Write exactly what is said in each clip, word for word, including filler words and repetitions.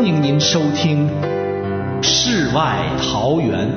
迎您收听世外桃源。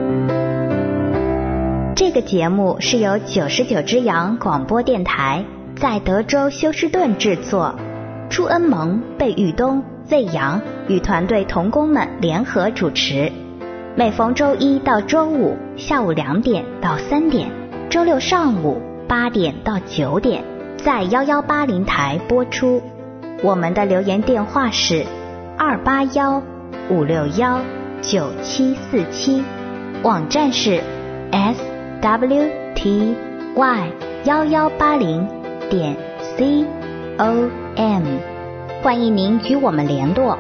这个节目是由九十九只羊广播电台在德州休斯顿制作，朱恩蒙、贝玉东、魏阳与团队同工们联合主持，每逢周一到周五下午两点到三点，周六上午八点到九点在一一八零台播出。我们的留言电话是二八一五六一九七四七，网站是 S W T Y 一一八零点 C O M， 欢迎您与我们联络。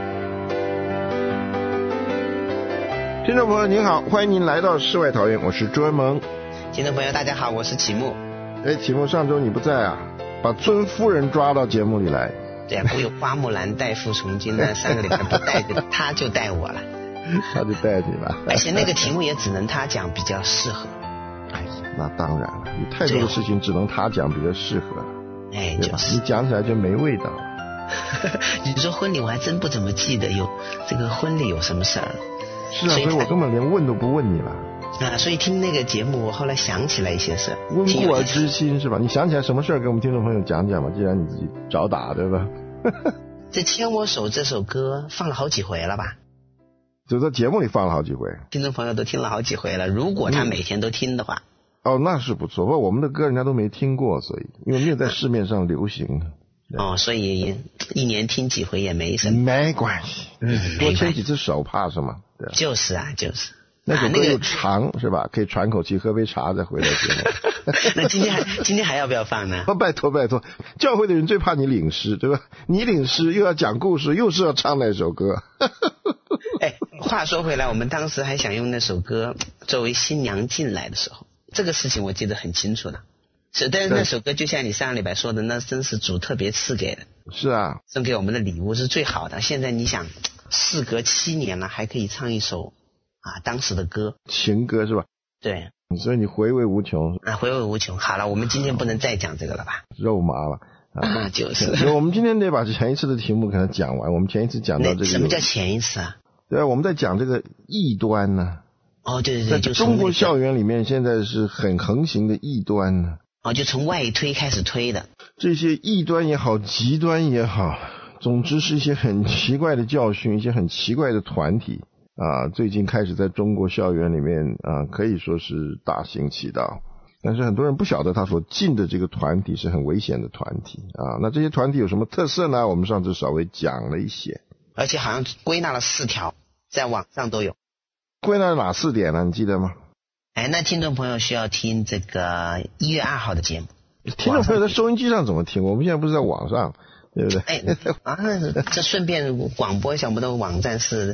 听众朋友您好，欢迎您来到世外桃源，我是朱恩蒙。 听众朋友大家好，我是启木。 哎，启木，上周你不在啊，把尊夫人抓到节目里来。 对啊，不有花木兰代父从军那三个礼拜不带着他就带我了， 他就带你了。 而且那个题目也只能他讲比较适合。 哎呀，那当然了，有太多的事情只能他讲比较适合， 哎， 对吧？ 就是你讲起来就没味道。 你说婚礼我还真不怎么记得有这个婚礼有什么事儿。 是啊，所以我根本连问都不问你了。 啊，所以听那个节目我后来想起来一些事， 温故而知新是吧？你想起来什么事儿给我们听众朋友讲讲吧，既然你自己找打对吧？ 这牵我手这首歌放了好几回了吧？ 就在节目里放了好几回， 听众朋友都听了好几回了，如果他每天都听的话、 嗯、哦那是不错，不过我们的歌人家都没听过，所以因为没有在市面上流行、 嗯、哦，所以一年听几回也没什么， 没关系，嗯，多牵几次手怕什么？对啊， 就是啊就是那首歌又长、啊那个、是吧？可以喘口气，喝杯茶再回来节目。 那今天还今天还要不要放呢？ 哦，拜托拜托，教会的人最怕你领诗，对吧？你领诗又要讲故事，又是要唱那首歌。 哎，话说回来，我们当时还想用那首歌作为新娘进来的时候，这个事情我记得很清楚的。是，但是那首歌就像你上礼拜说的，那真是主特别赐给的。 是啊， 送给我们的礼物是最好的。现在你想，事隔七年了，还可以唱一首啊当时的歌， 情歌是吧？ 对。 所以你回味无穷啊，回味无穷。好了，我们今天不能再讲这个了吧？ 肉麻了啊， 啊就是。 我们今天得把前一次的题目给它讲完。我们前一次讲到这个， 什么叫前一次啊？ 对啊，我们在讲这个异端呢、 啊。哦，对对对， 在中国校园里面现在是很横行的异端呢。 哦，就从外推开始推的。这些异端也好，极端也好，总之是一些很奇怪的教训，一些很奇怪的团体。啊，最近开始在中国校园里面啊，可以说是大行其道。但是很多人不晓得他所进的这个团体是很危险的团体啊。那这些团体有什么特色呢？我们上次稍微讲了一些， 而且好像归纳了四条，在网上都有。 归纳了哪四点呢？你记得吗？ 哎，那听众朋友需要听这个一月二号的节目。 听众朋友在收音机上怎么听？我们现在不是在网上，对不对？ 哎，啊，这顺便广播一下，我们的网站是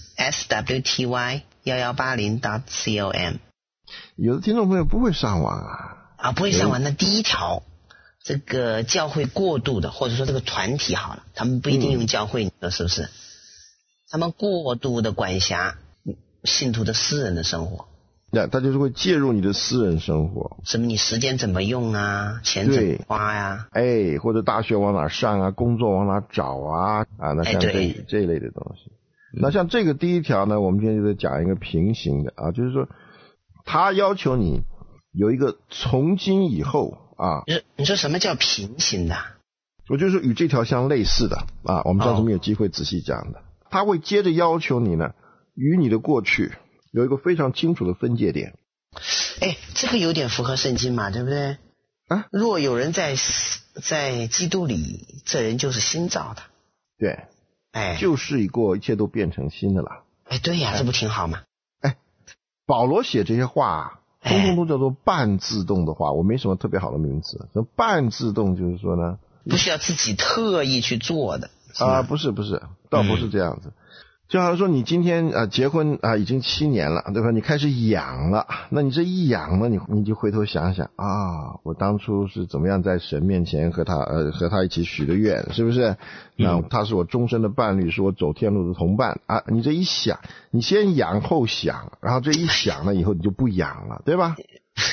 S W T Y 一一八零 .com。 有的听众朋友不会上网啊。 啊，不会上网。那第一条，这个教会过度的，或者说这个团体好了，他们不一定用教会，你说是不是？他们过度的管辖信徒的私人的生活。 那他就是会介入你的私人生活， 什么你时间怎么用啊，钱怎么花呀、啊？ 哎，或者大学往哪上啊，工作往哪找啊，啊，那像这、哎、这一类的东西。那像这个第一条呢，我们今天就在讲一个平行的啊，就是说他要求你有一个从今以后啊， 你说你说什么叫平行的？ 我就是说与这条相类似的啊，我们上次没有机会仔细讲的，他会接着要求你呢，与你的过去有一个非常清楚的分界点。 哎，这个有点符合圣经嘛，对不对？ 啊， 若有人在在基督里，这人就是新造的。 对。 哎， 旧事已过，一切都变成新的了。 哎，对呀、啊，这不挺好吗？ 哎，保罗写这些话，通通都叫做半自动的话，我没什么特别好的名词。那半自动就是说呢， 不需要自己特意去做的啊，不是不是，倒不是这样子。嗯，就好像说你今天啊结婚啊已经七年了，对吧？你开始养了，那你这一养呢，你你就回头想想啊，我当初是怎么样在神面前和他呃和他一起许的愿，是不是？那他是我终身的伴侣，是我走天路的同伴啊。你这一想，你先养后想，然后这一想了以后你就不养了，对吧？ 不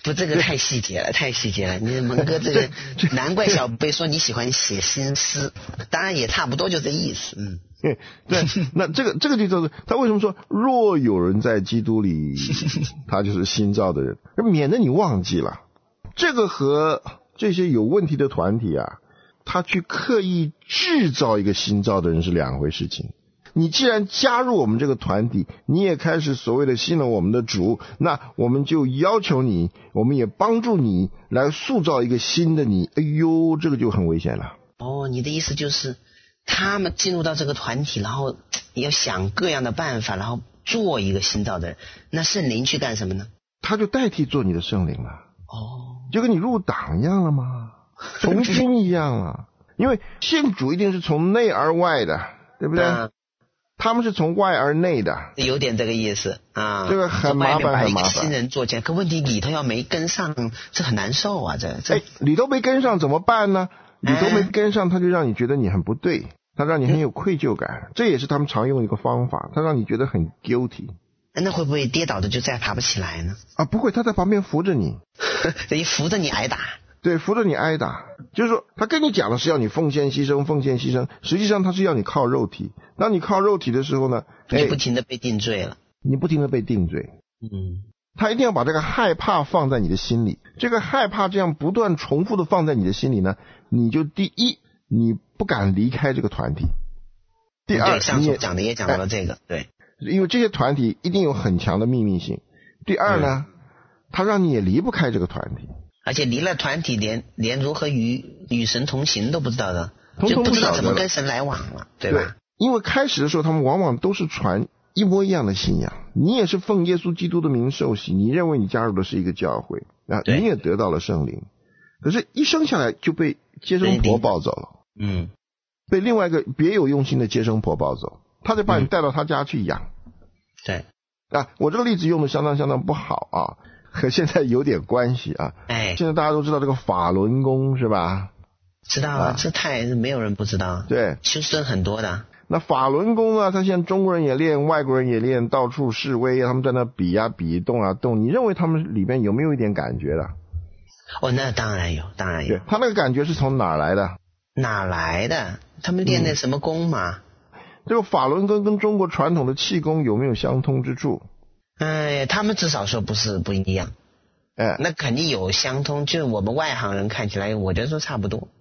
不，这个太细节了，太细节了。你蒙哥这个，难怪小贝说你喜欢写新诗，当然也差不多就这意思。嗯， 对，那这个这个就叫做他为什么说若有人在基督里，他就是新造的人，免得你忘记了。这个和这些有问题的团体啊，他去刻意制造一个新造的人是两回事情。你既然加入我们这个团体，你也开始所谓的信了我们的主，那我们就要求你，我们也帮助你来塑造一个新的你。哎呦，这个就很危险了。 哦，你的意思就是他们进入到这个团体，然后要想各样的办法，然后做一个新造的人。那圣灵去干什么呢？ 他就代替做你的圣灵了。 哦， 就跟你入党一样了吗？从军一样了。因为信主一定是从内而外的，对不对？嗯，他们是从外而内的， 有点这个意思啊。 这个很麻烦，很麻烦。 新人做起来，可问题里头要没跟上，这很难受啊！这这， 哎，里头没跟上怎么办呢？里头没跟上，他就让你觉得你很不对，他让你很有愧疚感，嗯，这也是他们常用一个方法，他让你觉得很 guilty。 那会不会跌倒的就再爬不起来呢？ 啊，不会，他在旁边扶着你， 等于扶着你挨打。 对，扶着你挨打，就是说他跟你讲的是要你奉献牺牲奉献牺牲，实际上他是要你靠肉体。当你靠肉体的时候呢， 你不停的被定罪了， 你不停的被定罪。 嗯， 他一定要把这个害怕放在你的心里，这个害怕这样不断重复的放在你的心里呢，你就第一你不敢离开这个团体，第二对上次讲的也讲到了这个，对， 因为这些团体一定有很强的秘密性。第二呢，嗯，他让你也离不开这个团体。 而且离了团体连连如何与与神同行都不知道的， 通通不就不知道怎么跟神来往了，对吧？ 对，因为开始的时候他们往往都是传一模一样的信仰，你也是奉耶稣基督的名受洗，你认为你加入的是一个教会啊，你也得到了圣灵，可是一生下来就被接生婆抱走了， 嗯， 被另外一个别有用心的接生婆抱走，他就把你带到他家去养， 嗯，对啊，我这个例子用的相当相当不好啊。和现在有点关系啊！ 哎， 现在大家都知道这个法轮功是吧？ 知道啊，啊这太没有人不知道。 对， 修士很多的。 那法轮功啊，他现在中国人也练，外国人也练，到处示威，他们在那比啊比，动啊动。你认为他们里面有没有一点感觉的？ 哦，那当然有，当然有。 对，他那个感觉是从哪儿来的？ 哪来的？他们练那什么功嘛？ 嗯，这个法轮功跟中国传统的气功有没有相通之处？ 哎，他们至少说不是不一样， 哎， 那肯定有相通，就我们外行人看起来，我觉得说差不多，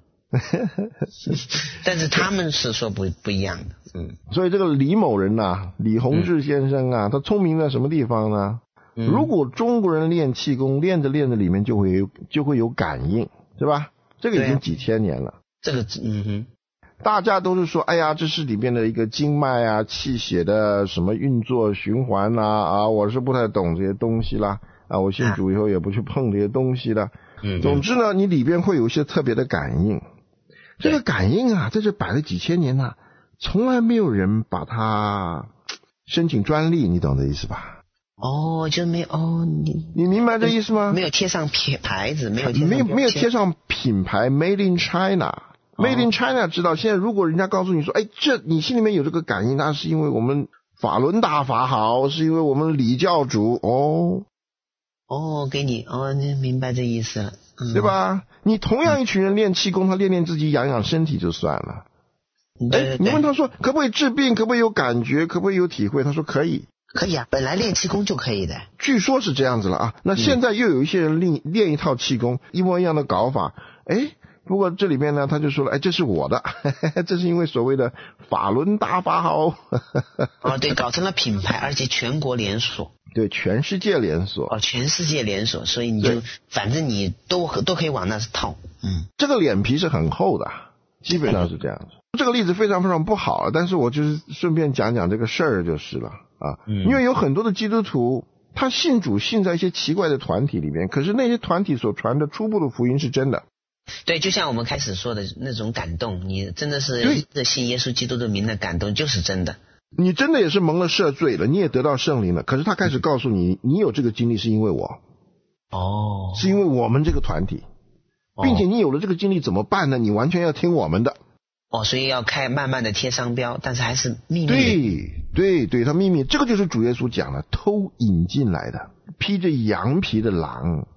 但是他们是说不不一样的，嗯。 所以这个李某人呐，啊，李洪志先生啊，嗯，他聪明在什么地方呢？嗯，如果中国人练气功，练着练着里面就会有就会有感应，是吧？这个已经几千年了， 这个嗯哼。 大家都是说，哎呀，这是里面的一个经脉啊、气血的什么运作循环啊，啊，我是不太懂这些东西啦，啊，我信主以后也不去碰这些东西了。嗯，总之呢，你里边会有一些特别的感应，这个感应啊，在这摆了几千年了，从来没有人把它申请专利，你懂这意思吧？ 哦，就没有哦，你你明白这意思吗？ 没有贴上品牌子，没有贴上没有没有贴上品牌 Made in China。Made in China 知道，现在如果人家告诉你说，哎，这你心里面有这个感应，那是因为我们法轮大法好，是因为我们李教主哦哦，给你哦，你明白这意思了， 嗯，对吧？你同样一群人练气功，他练练自己，养养身体就算了。 哎， 你问他说可不可以治病，可不可以有感觉，可不可以有体会？他说可以， 可以啊，本来练气功就可以的。 据说是这样子了啊。那现在又有一些人练练一套气功，一模一样的搞法，哎。不过这里面呢，他就说了，哎，这是我的，呵呵，这是因为所谓的法轮大法好。 哦，对，搞成了品牌，而且全国连锁。 对，全世界连锁。 哦，全世界连锁，所以你就反正你都都可以往那套。嗯， 这个脸皮是很厚的，基本上是这样子。这个例子非常非常不好，但是我就是顺便讲讲这个事儿就是了啊。嗯。因为有很多的基督徒，他信主信在一些奇怪的团体里面，可是那些团体所传的初步的福音是真的。 对，就像我们开始说的那种感动，你真的是一个信耶稣基督的名的感动就是真的。 你真的也是蒙了赦罪了，你也得到圣灵了，可是他开始告诉你，你有这个经历是因为我。 哦。是因为我们这个团体，并且你有了这个经历怎么办呢？你完全要听我们的。 哦，所以要开慢慢的贴商标，但是还是秘密。 对对对，他秘密，这个就是主耶稣讲了，偷引进来的，披着羊皮的狼。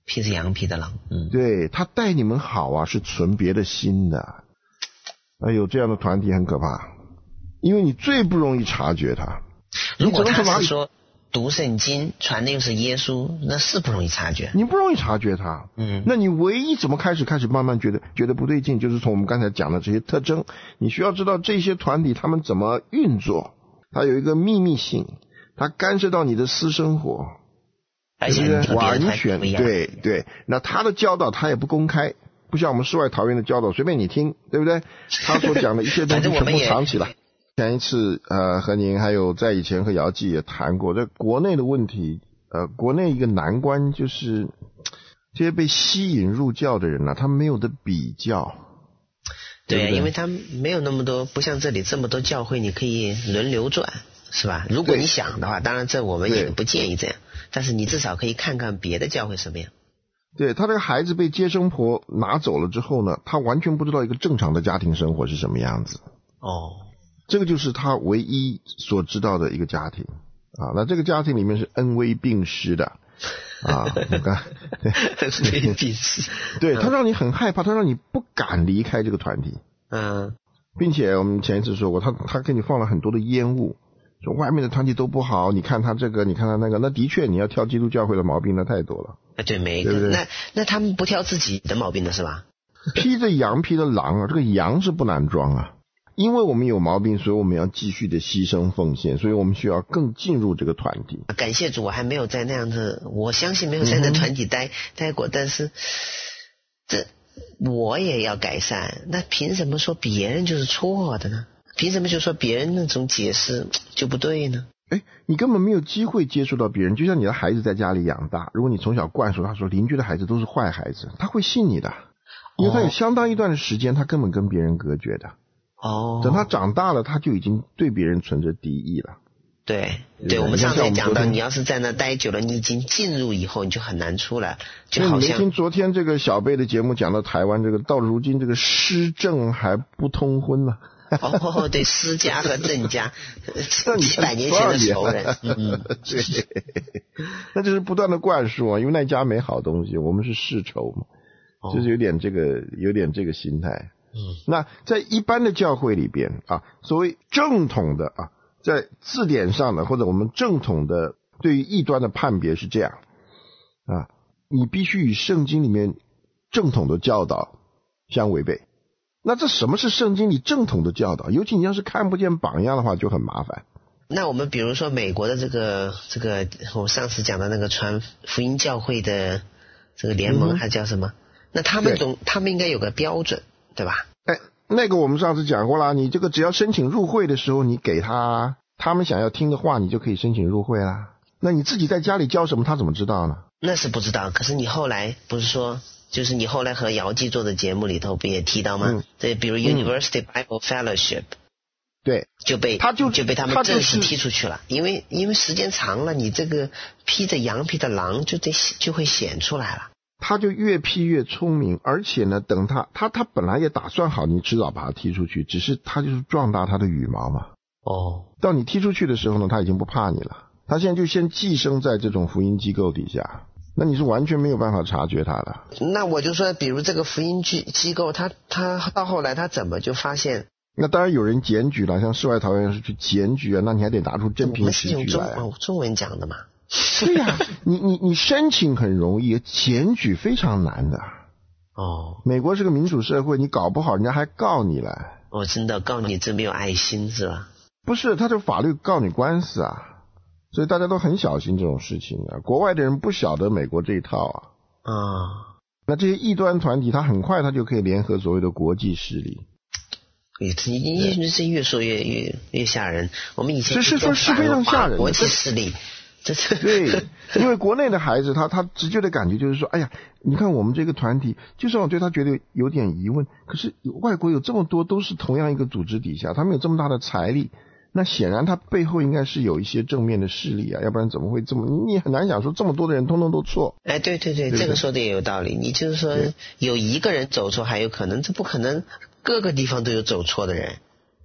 披着羊皮的狼，嗯， 对，他待你们好啊，是存别的心的。哎呦，这样的团体很可怕，因为你最不容易察觉他。 如果他是说读圣经传的又是耶稣，那是不容易察觉， 你不容易察觉他。 嗯， 那你唯一怎么开始开始慢慢觉得觉得不对劲，就是从我们刚才讲的这些特征，你需要知道这些团体他们怎么运作，它有一个秘密性，它干涉到你的私生活， 而且完全对对。那他的教导他也不公开，不像我们世外桃源的教导随便你听，对不对？他所讲的一切东西全部藏起来。前一次呃和您还有在以前和姚记也谈过，在国内的问题，呃国内一个难关就是这些被吸引入教的人啊，他们没有的比较。 对， 对对， 因为他没有那么多，不像这里这么多教会，你可以轮流转，是吧？如果你想的话，当然这我们也不建议这样，但是你至少可以看看别的教会什么样。 对，他这个孩子被接生婆拿走了之后呢，他完全不知道一个正常的家庭生活是什么样子。 哦。 这个就是他唯一所知道的一个家庭啊，那这个家庭里面是恩威并施的啊，你看， 恩威并施， 对，他让你很害怕，他让你不敢离开这个团体， 嗯， 并且我们前一次说过，他他给你放了很多的烟雾，说外面的团体都不好，你看他这个，你看他那个，那的确你要挑基督教会的毛病那太多了， 啊，对，每一个， 对不对？ 那那他们不挑自己的毛病的是吧？ 披着羊皮的狼啊，这个羊是不难装啊。因为我们有毛病，所以我们要继续的牺牲奉献，所以我们需要更进入这个团体。 感谢主，我还没有在那样的，我相信没有在那团体待、嗯、待过，但是这我也要改善。那凭什么说别人就是错的呢？凭什么就说别人那种解释就不对呢？ 哎，你根本没有机会接触到别人，就像你的孩子在家里养大，如果你从小灌输他说邻居的孩子都是坏孩子，他会信你的，因为他有相当一段的时间他根本跟别人隔绝的。 哦， 等他长大了，他就已经对别人存着敌意了。 对，对，我们上次也讲到，你要是在那待久了，你已经进入以后，你就很难出来，就好像。你没听昨天这个小贝的节目讲到台湾这个，到如今这个施政还不通婚呢。 哦，对，施家和郑家，几百年前的仇人。嗯， 对，那就是不断的灌输啊，因为那家没好东西，我们是世仇嘛，哦、就是有点这个，有点这个心态。 嗯， 那在一般的教会里边啊，所谓正统的啊，在字典上的或者我们正统的对于异端的判别是这样啊，你必须与圣经里面正统的教导相违背。那这什么是圣经里正统的教导？尤其你要是看不见榜样的话，就很麻烦。 那我们比如说美国的这个这个，我上次讲的那个传福音教会的这个联盟，还叫什么？嗯、那他们总他们应该有个标准。对吧？ 哎，那个我们上次讲过啦，你这个只要申请入会的时候，你给他他们想要听的话，你就可以申请入会啦。那你自己在家里教什么，他怎么知道呢？ 那是不知道。可是你后来不是说，就是你后来和姚记做的节目里头不也提到吗？嗯、对，比如 University Bible Fellowship，、嗯、 对， 就被他就就被他们正式踢出去了，就是、因为因为时间长了，你这个披着羊皮的狼就得就会显出来了。 他就越批越聪明，而且呢，等他他他本来也打算好，你迟早把他踢出去，只是他就是壮大他的羽毛嘛。 哦， 到你踢出去的时候呢，他已经不怕你了，他现在就先寄生在这种福音机构底下，那你是完全没有办法察觉他的。 那我就说，比如这个福音机机构，他他到后来他怎么就发现？ 那当然有人检举了，像世外桃源是去检举啊，那你还得拿出真凭实据来、啊。 我们是用中文中文讲的嘛。 对呀、啊，你你你申请很容易，检举非常难的。 哦， 美国是个民主社会，你搞不好人家还告你了。 哦，真的告你真没有爱心是吧？ 不是，他这法律告你官司啊，所以大家都很小心这种事情啊。国外的人不晓得美国这一套啊。 啊、哦， 那这些异端团体，他很快他就可以联合所谓的国际势力。 你你是越说越越越吓人。我们以前是是是非常吓人的国际势力。这是对，因为国内的孩子他他直觉的感觉就是说，哎呀，你看我们这个团体，就算我对他觉得有点疑问，可是外国有这么多都是同样一个组织底下，他们有这么大的财力，那显然他背后应该是有一些正面的势力啊，要不然怎么会这么，你很难想说这么多的人通通都错。 哎，对对 对, 对, 对，这个说的也有道理。你就是说有一个人走错还有可能，这不可能各个地方都有走错的人。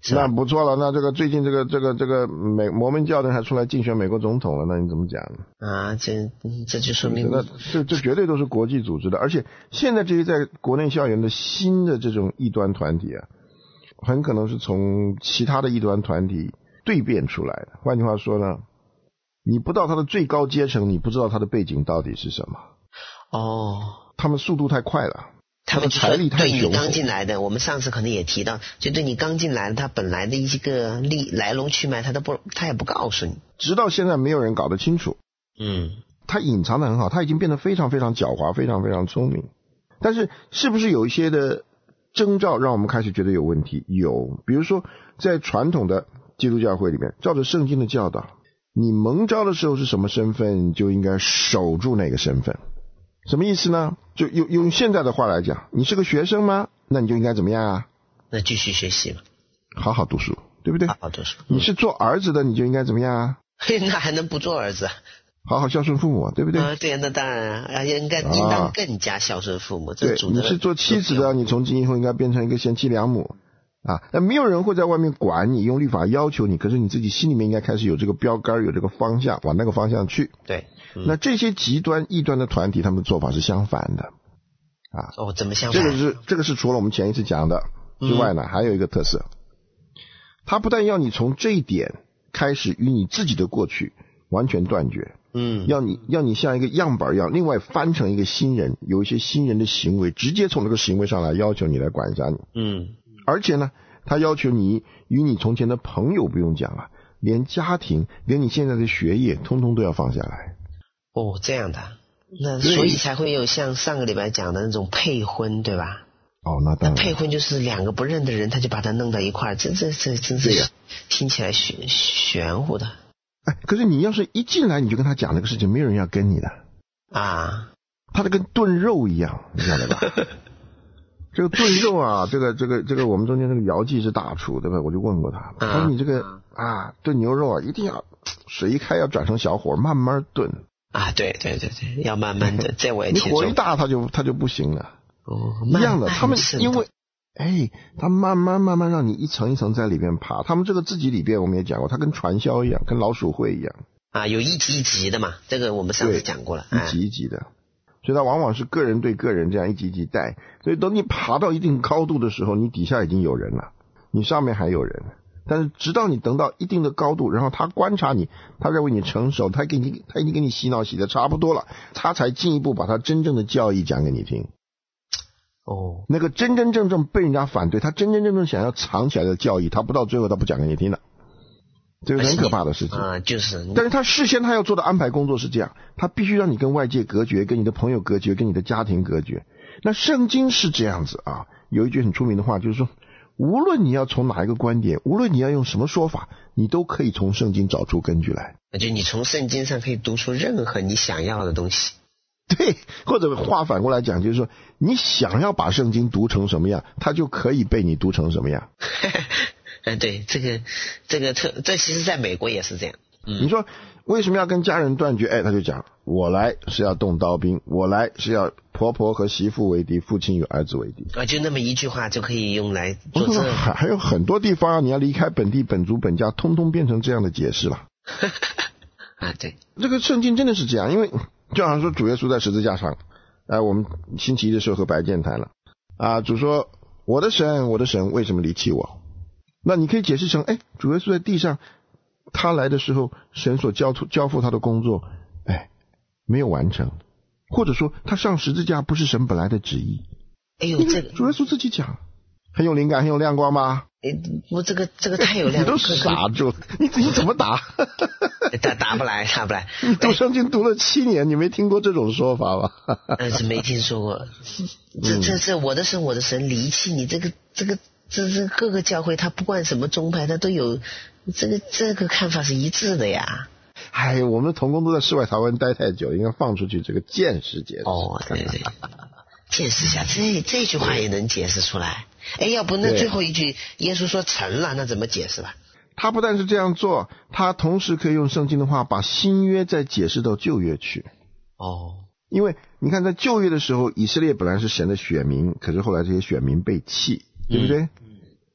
那不错了，那这个最近这个这个这个美摩门教的还出来竞选美国总统了，那你怎么讲呢？ 啊，这这就说明那这这绝对都是国际组织的，而且现在这些在国内校园的新的这种异端团体啊，很可能是从其他的异端团体蜕变出来的。换句话说呢，你不到他的最高阶层，你不知道他的背景到底是什么。 哦， 他们速度太快了。 他们财力太对你刚进来的，我们上次可能也提到，就对你刚进来的，他本来的一些个历来龙去脉，他都不，他也不告诉你。 直到现在没有人搞得清楚。 嗯， 他隐藏得很好，他已经变得非常非常狡猾，非常非常聪明。但是是不是有一些的征兆让我们开始觉得有问题？有，比如说在传统的基督教会里面，照着圣经的教导，你蒙召的时候是什么身份，就应该守住那个身份。什么意思呢？就用用现在的话来讲，你是个学生吗？那你就应该怎么样啊？ 那继续学习嘛， 好好读书，对不对？ 好好读书。 你是做儿子的，你就应该怎么样啊？ 那还能不做儿子？ 好好孝顺父母，对不对？ 啊，对，那当然啊，应该应当更加孝顺父母。 对，你是做妻子的，你从今以后应该变成一个贤妻良母啊。那没有人会在外面管你，用律法要求你，可是你自己心里面应该开始有这个标杆，有这个方向，往那个方向去。 对。嗯、 那这些极端异端的团体，他们的做法是相反的啊。 哦，怎么相反？ 这个是这个是除了我们前一次讲的之外呢，嗯、还有一个特色，他不但要你从这一点开始与你自己的过去完全断绝， 嗯， 要你要你像一个样板一样，另外翻成一个新人，有一些新人的行为，直接从这个行为上来要求你来管辖你， 嗯， 而且呢，他要求你与你从前的朋友不用讲了，连家庭，连你现在的学业，通通都要放下来。 哦，这样的，那所以才会有像上个礼拜讲的那种配婚，对吧？ 哦，那当然。 那配婚就是两个不认的人，他就把他弄到一块儿，这这这真是听起来玄玄乎的。 哎，可是你要是一进来你就跟他讲这个事情，没有人要跟你的啊。 他这跟炖肉一样，你晓得吧？这个炖肉啊，这个这个这个我们中间那个姚记是大厨，对吧？我就问过他，他说你这个啊炖牛肉啊，一定要水一开要转成小火，慢慢炖。 啊，对对对对，要慢慢的，这我也听说。 你火一大，它就它就不行了。 哦， 一样的，他们因为，哎，他慢慢慢慢让你一层一层在里边爬。他们这个自己里边我们也讲过，它跟传销一样，跟老鼠会一样。 啊，有一级一级的嘛，这个我们上次讲过了， 一级一级的，所以它往往是个人对个人这样一级一级带。所以等你爬到一定高度的时候，你底下已经有人了，你上面还有人。但是直到你等到一定的高度，然后他观察你，他认为你成熟，他给你他已经给你洗脑洗的差不多了，他才进一步把他真正的教义讲给你听。 哦， 那个真真正正被人家反对，他真真正正想要藏起来的教义，他不到最后他不讲给你听的，这个是很可怕的事情啊，就是。 但是他事先他要做的安排工作是这样，他必须让你跟外界隔绝，跟你的朋友隔绝，跟你的家庭隔绝。那圣经是这样子啊，有一句很出名的话，就是说，无论你要从哪一个观点，无论你要用什么说法，你都可以从圣经找出根据来。 就你从圣经上可以读出任何你想要的东西。 对，或者话反过来讲，就是说你想要把圣经读成什么样，它就可以被你读成什么样。 嗯，对，这个这个特，这其实在美国也是这样。嗯， 你说为什么要跟家人断绝？哎，他就讲，我来是要动刀兵，我来是要婆婆和媳妇为敌，父亲与儿子为敌。 啊，就那么一句话就可以用来做这。 还还有很多地方，你要离开本地本族本家，通通变成这样的解释了。 啊，对， 这个圣经真的是这样，因为就好像说主耶稣在十字架上，哎、呃，我们星期一的时候和白健谈了啊，主说我的神，我的神为什么离弃我？那你可以解释成，哎，主耶稣在地上，他来的时候，神所交交付他的工作，哎，没有完成，或者说他上十字架不是神本来的旨意。 哎呦，这个主耶稣自己讲，很有灵感，很有亮光吗？ 哎，我这个这个太有亮光， 你都傻住，你你怎么打？ 打打不来，打不来。 你读圣经读了七年，你没听过这种说法吗？ 但是没听说过。这这这，我的神，我的神离弃你，这个这个这这各个教会，他不管什么宗派，他都有这个这个看法是一致的呀。 哎，我们同工都在世外桃源待太久，应该放出去这个见识解释。 哦，对对，见识一下，这这句话也能解释出来。哎，要不那最后一句耶稣说成了，那怎么解释吧？ 他不但是这样做，他同时可以用圣经的话把新约再解释到旧约去。 哦， 因为你看在旧约的时候，以色列本来是神的选民，可是后来这些选民被弃，对不对？嗯、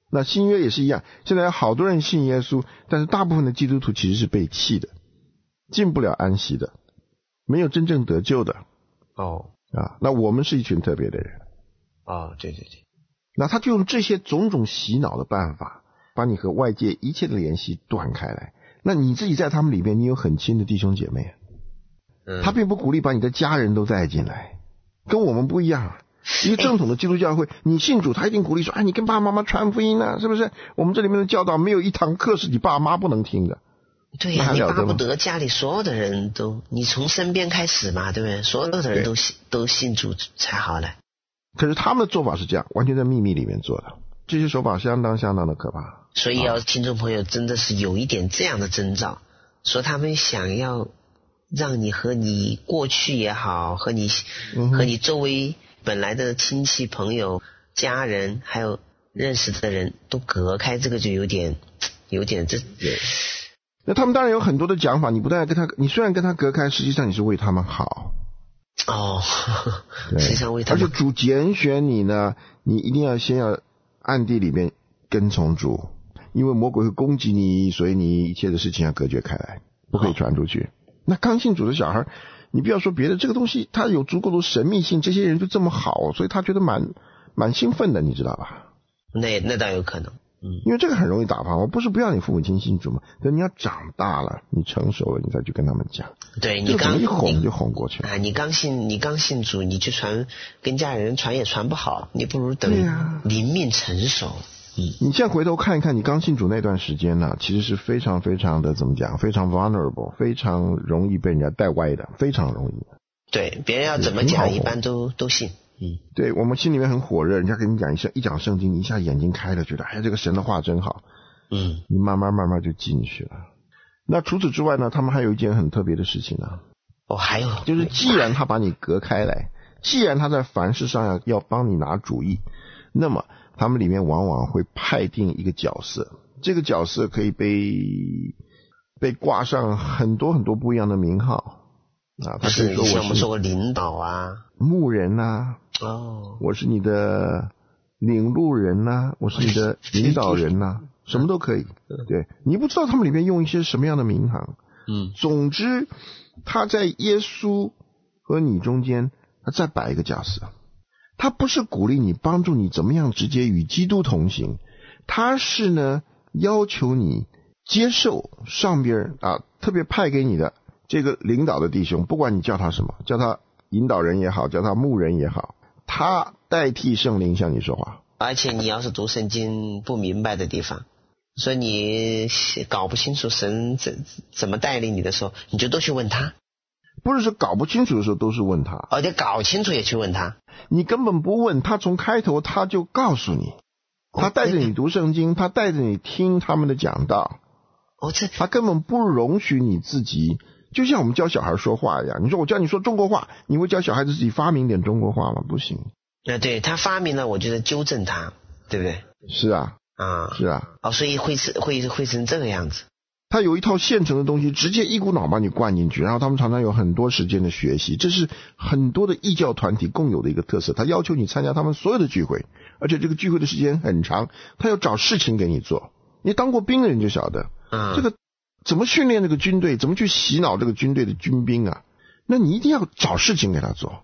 那新约也是一样，现在有好多人信耶稣，但是大部分的基督徒其实是被弃的，进不了安息的，没有真正得救的。 哦啊，那我们是一群特别的人。 哦，对对对。 那他就用这些种种洗脑的办法，把你和外界一切的联系断开来。那你自己在他们里面，你有很亲的弟兄姐妹， 嗯， 他并不鼓励把你的家人都带进来，跟我们不一样。一个正统的基督教会，你信主，他一定鼓励说：“哎，你跟爸爸妈妈传福音啊，是不是？我们这里面的教导没有一堂课是你爸妈不能听的。” 对呀、啊，你巴不得家里所有的人都，你从身边开始嘛，对不对？所有的人都信都信主才好了。 可是他们的做法是这样，完全在秘密里面做的，这些手法相当相当的可怕。 所以要听众朋友真的是有一点这样的征兆，说他们想要让你和你过去也好，和你、嗯、和你周围本来的亲戚朋友、家人，还有认识的人都隔开，这个就有点有点这。 那他们当然有很多的讲法，你不但跟他，你虽然跟他隔开，实际上你是为他们好。 哦，实际上为他们。 而且主拣选你呢，你一定要先要暗地里面跟从主，因为魔鬼会攻击你，所以你一切的事情要隔绝开来，不可以传出去。哦、那刚信主的小孩，你不要说别的，这个东西它有足够的神秘性，这些人就这么好，所以他觉得蛮蛮兴奋的，你知道吧？ 那那倒有可能。 嗯，因为这个很容易打发。我不是不要你父母亲信主嘛，可你要长大了，你成熟了，你再去跟他们讲。 对，你刚一哄就哄过去了啊！你刚信，你刚信主，你去传，跟家里人传也传不好，你不如等灵命成熟。嗯， 你现在回头看一看，你刚信主那段时间呢、啊，其实是非常非常的怎么讲，非常 vulnerable， 非常容易被人家带歪的，非常容易。 对，别人要怎么讲，一般都都信。嗯， 对，我们心里面很火热，人家跟你讲一下，一讲圣经，你一下眼睛开了，觉得哎，这个神的话真好。 嗯， 你慢慢慢慢就进去了。那除此之外呢，他们还有一件很特别的事情呢。 哦，还有， 就是既然他把你隔开来，既然他在凡事上要要帮你拿主意，那么他们里面往往会派定一个角色，这个角色可以被被挂上很多很多不一样的名号。啊，他可以说我是像我们说过领导啊， 牧人啊， 哦， 我是你的领路人啊，我是你的领导人啊，什么都可以。对，你不知道他们里面用一些什么样的名行。 嗯， 总之他在耶稣和你中间，他再摆一个角色。他不是鼓励你帮助你怎么样直接与基督同行，他是呢要求你接受上边啊特别派给你的这个领导的弟兄，不管你叫他什么，叫他引导人也好，叫他牧人也好，他代替圣灵向你说话。 而且你要是读圣经不明白的地方，所以你搞不清楚神怎怎么带领你的时候，你就都去问他。 不是说搞不清楚的时候都是问他， 而且搞清楚也去问他。 你根本不问他，从开头他就告诉你，他带着你读圣经，他带着你听他们的讲道。 哦，这他根本不容许你自己。就像我们教小孩说话一样，你说我教你说中国话，你会教小孩子自己发明点中国话吗？不行。 啊，对，他发明了，我就得纠正他，对不对？ 是啊， 啊， 是啊。 哦，所以会是会会成这个样子。 他有一套现成的东西，直接一股脑把你灌进去，然后他们常常有很多时间的学习，这是很多的异教团体共有的一个特色。他要求你参加他们所有的聚会，而且这个聚会的时间很长，他要找事情给你做。你当过兵的人就晓得， 嗯， 这个。怎么训练这个军队，怎么去洗脑这个军队的军兵啊？那你一定要找事情给他做。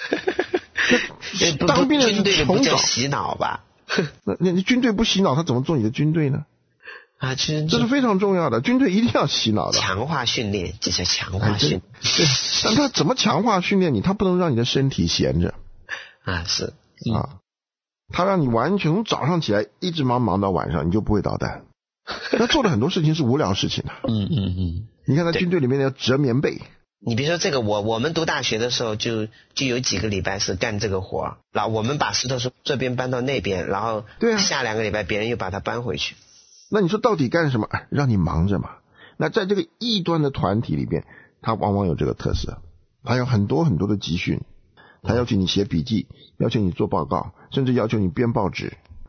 当兵的军队从早洗脑吧？ 那你军队不洗脑，他怎么做你的军队呢？ 啊，其实这是非常重要的，军队一定要洗脑的。 强化训练，这叫强化训练。 对，但他怎么强化训练你？他不能让你的身体闲着。 啊，是啊，他让你完全从早上起来一直忙忙到晚上，你就不会捣蛋。他做的很多事情是无聊事情的。 嗯嗯嗯。 你看他军队里面要折棉被。 你别说这个，我我们读大学的时候就就有几个礼拜是干这个活，然后我们把石头从这边搬到那边，然后对啊， 下两个礼拜别人又把它搬回去。 那你说到底干什么？让你忙着嘛。那在这个异端的团体里边，他往往有这个特色，他有很多很多的集训，他要求你写笔记，要求你做报告，甚至要求你编报纸。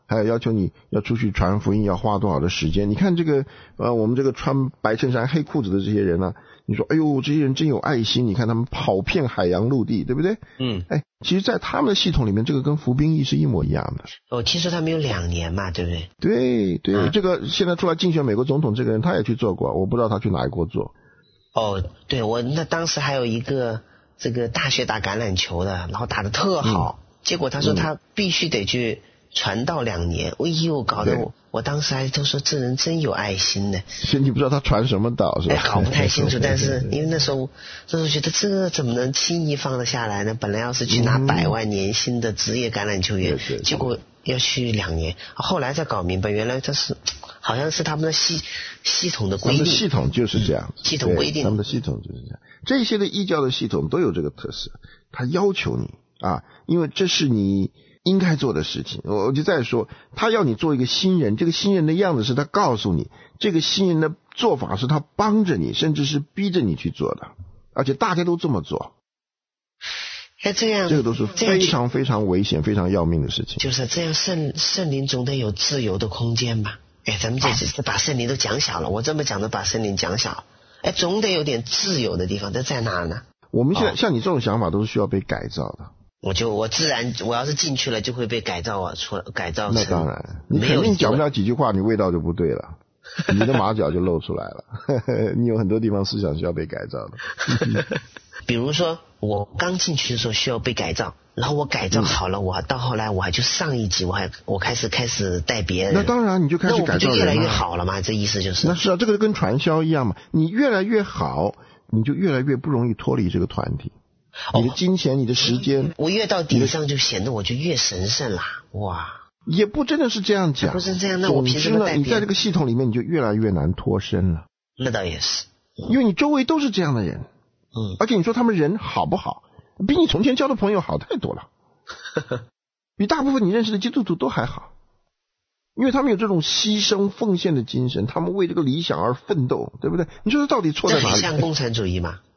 还有要求你要出去传福音要花多少的时间。你看这个呃，我们这个穿白衬衫黑裤子的这些人呢、啊，你说哎呦这些人真有爱心，你看他们跑遍海洋陆地，对不对？ 嗯， 哎，其实在他们的系统里面，这个跟服兵役是一模一样的。 哦，听说他们有两年嘛，对不对？ 对对、嗯，这个现在出来竞选美国总统这个人他也去做过，我不知道他去哪一国做。 哦，对，我那当时还有一个这个大学打橄榄球的，然后打得特好、嗯、结果他说他必须得去传道两年，哎呦，搞得我我当时还都说这人真有爱心的。 所以你不知道他传什么道是吧？ 哎，搞不太清楚，但是因为那时候那时候觉得这怎么能轻易放得下来呢？本来要是去拿百万年薪的职业橄榄球员，嗯、结果要去两年，后来才搞明白，原来这是好像是他们的系系统的规定， 他们的系统就是这样， 嗯、系统规定， 他们的系统就是这样。这些的异教的系统都有这个特色，他要求你啊，因为这是你应该做的事情。我就再说，他要你做一个新人，这个新人的样子是他告诉你，这个新人的做法是他帮着你，甚至是逼着你去做的，而且大家都这么做。 哎，这样这个都是非常非常危险、非常要命的事情。 就是这样，圣圣灵总得有自由的空间吧？哎，咱们这次把圣灵都讲小了，我这么讲的把圣灵讲小，哎，总得有点自由的地方，这在哪呢？ 我们现在、哦、像你这种想法都是需要被改造的。 我就我自然，我要是进去了，就会被改造啊，出改造成。 那当然，你肯定讲不了几句话，你味道就不对了，你的马脚就露出来了。你有很多地方思想需要被改造的。 比如说，我刚进去的时候需要被改造，然后我改造好了，嗯、我到后来我还就上一级，我还我开始开始带别人。 那当然，你就开始改造人了。那我不就越来越好了吗？这意思就是。 那是啊，这个跟传销一样嘛，你越来越好，你就越来越不容易脱离这个团体。你的金钱、哦、你的时间， 我越到顶上就显得我就越神圣啦！哇， 也不真的是这样讲， 不是这样。那我凭什么带别人？ 你在这个系统里面，你就越来越难脱身了。 那倒也是， 因为你周围都是这样的人， 嗯， 而且你说他们人好不好，比你从前交的朋友好太多了，比大部分你认识的基督徒都还好，因为他们有这种牺牲奉献的精神，他们为这个理想而奋斗，对不对？你说这到底错在哪里？ 这很像共产主义嘛。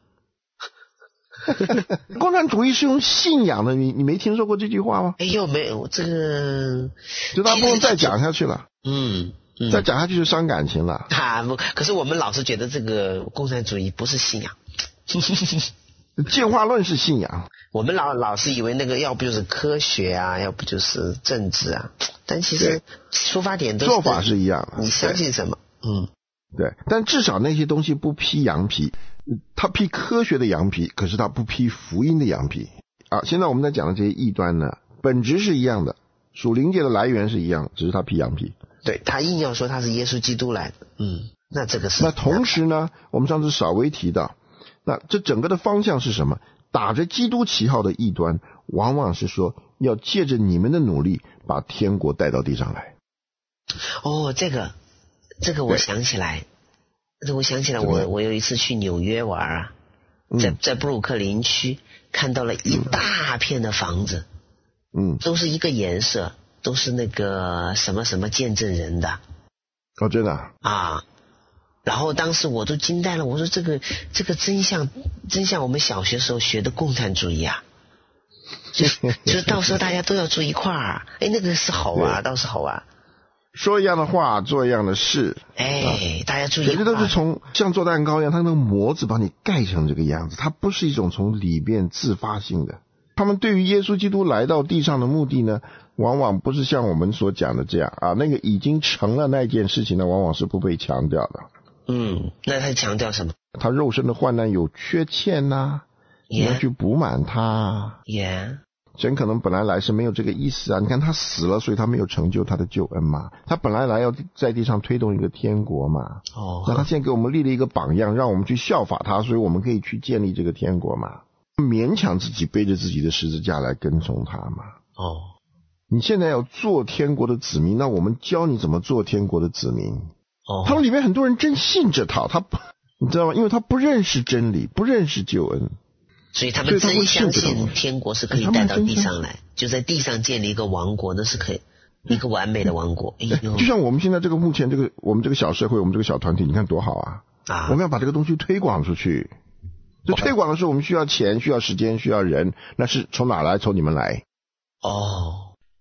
共产主义是用信仰的，你你没听说过这句话吗？ 哎呦，没有，这个就他不能再讲下去了， 嗯，嗯再讲下去就伤感情了。 啊，不，可是我们老是觉得这个共产主义不是信仰， 进化论是信仰。 我们老老是以为那个要不就是科学啊，要不就是政治啊，但其实出发点都是做法是一样的。 你相信什么？嗯， 对，但至少那些东西不披羊皮。他披科学的羊皮，可是他不披福音的羊皮啊！现在我们在讲的这些异端呢，本质是一样的，属灵界的来源是一样，只是他披羊皮。 对，他硬要说他是耶稣基督来的，嗯，那这个是。 那同时呢，我们上次稍微提到，那这整个的方向是什么？打着基督旗号的异端，往往是说要借着你们的努力，把天国带到地上来。 哦，这个，这个我想起来。我想起来我，我我有一次去纽约玩啊，在在布鲁克林区看到了一大片的房子， 嗯， 都是一个颜色，都是那个什么什么见证人的。 哦，真的啊？ 啊，然后当时我都惊呆了，我说这个这个真像真像我们小学时候学的共产主义啊，就是就是到时候大家都要住一块儿，哎，那个是好啊，倒是好啊。 说一样的话，做一样的事， 哎，啊、大家注意， 这都是从像做蛋糕一样，它那个模子把你盖成这个样子，它不是一种从里边自发性的。他们对于耶稣基督来到地上的目的呢，往往不是像我们所讲的这样啊，那个已经成了那件事情呢，往往是不被强调的。 嗯，那他强调什么？ 他肉身的患难有缺欠呐、啊， yeah, 你要去补满它。 Yeah。 神可能本来来是没有这个意思啊，你看他死了，所以他没有成就他的救恩嘛。他本来来要在地上推动一个天国嘛。 哦。 那他现在给我们立了一个榜样，让我们去效法他，所以我们可以去建立这个天国嘛。勉强自己背着自己的十字架来跟从他嘛。 哦。 你现在要做天国的子民，那我们教你怎么做天国的子民。 哦。 他们里面很多人真信这套，他不，你知道吗？因为他不认识真理，不认识救恩。 所以他们真相信天国是可以带到地上来，就在地上建立一个王国，那是可以一个完美的王国。哎呦， 就像我们现在这个目前这个我们这个小社会，我们这个小团体，你看多好啊！ 啊， 我们要把这个东西推广出去。这推广的时候，我们需要钱，需要时间，需要人，那是从哪来？从你们来。 哦，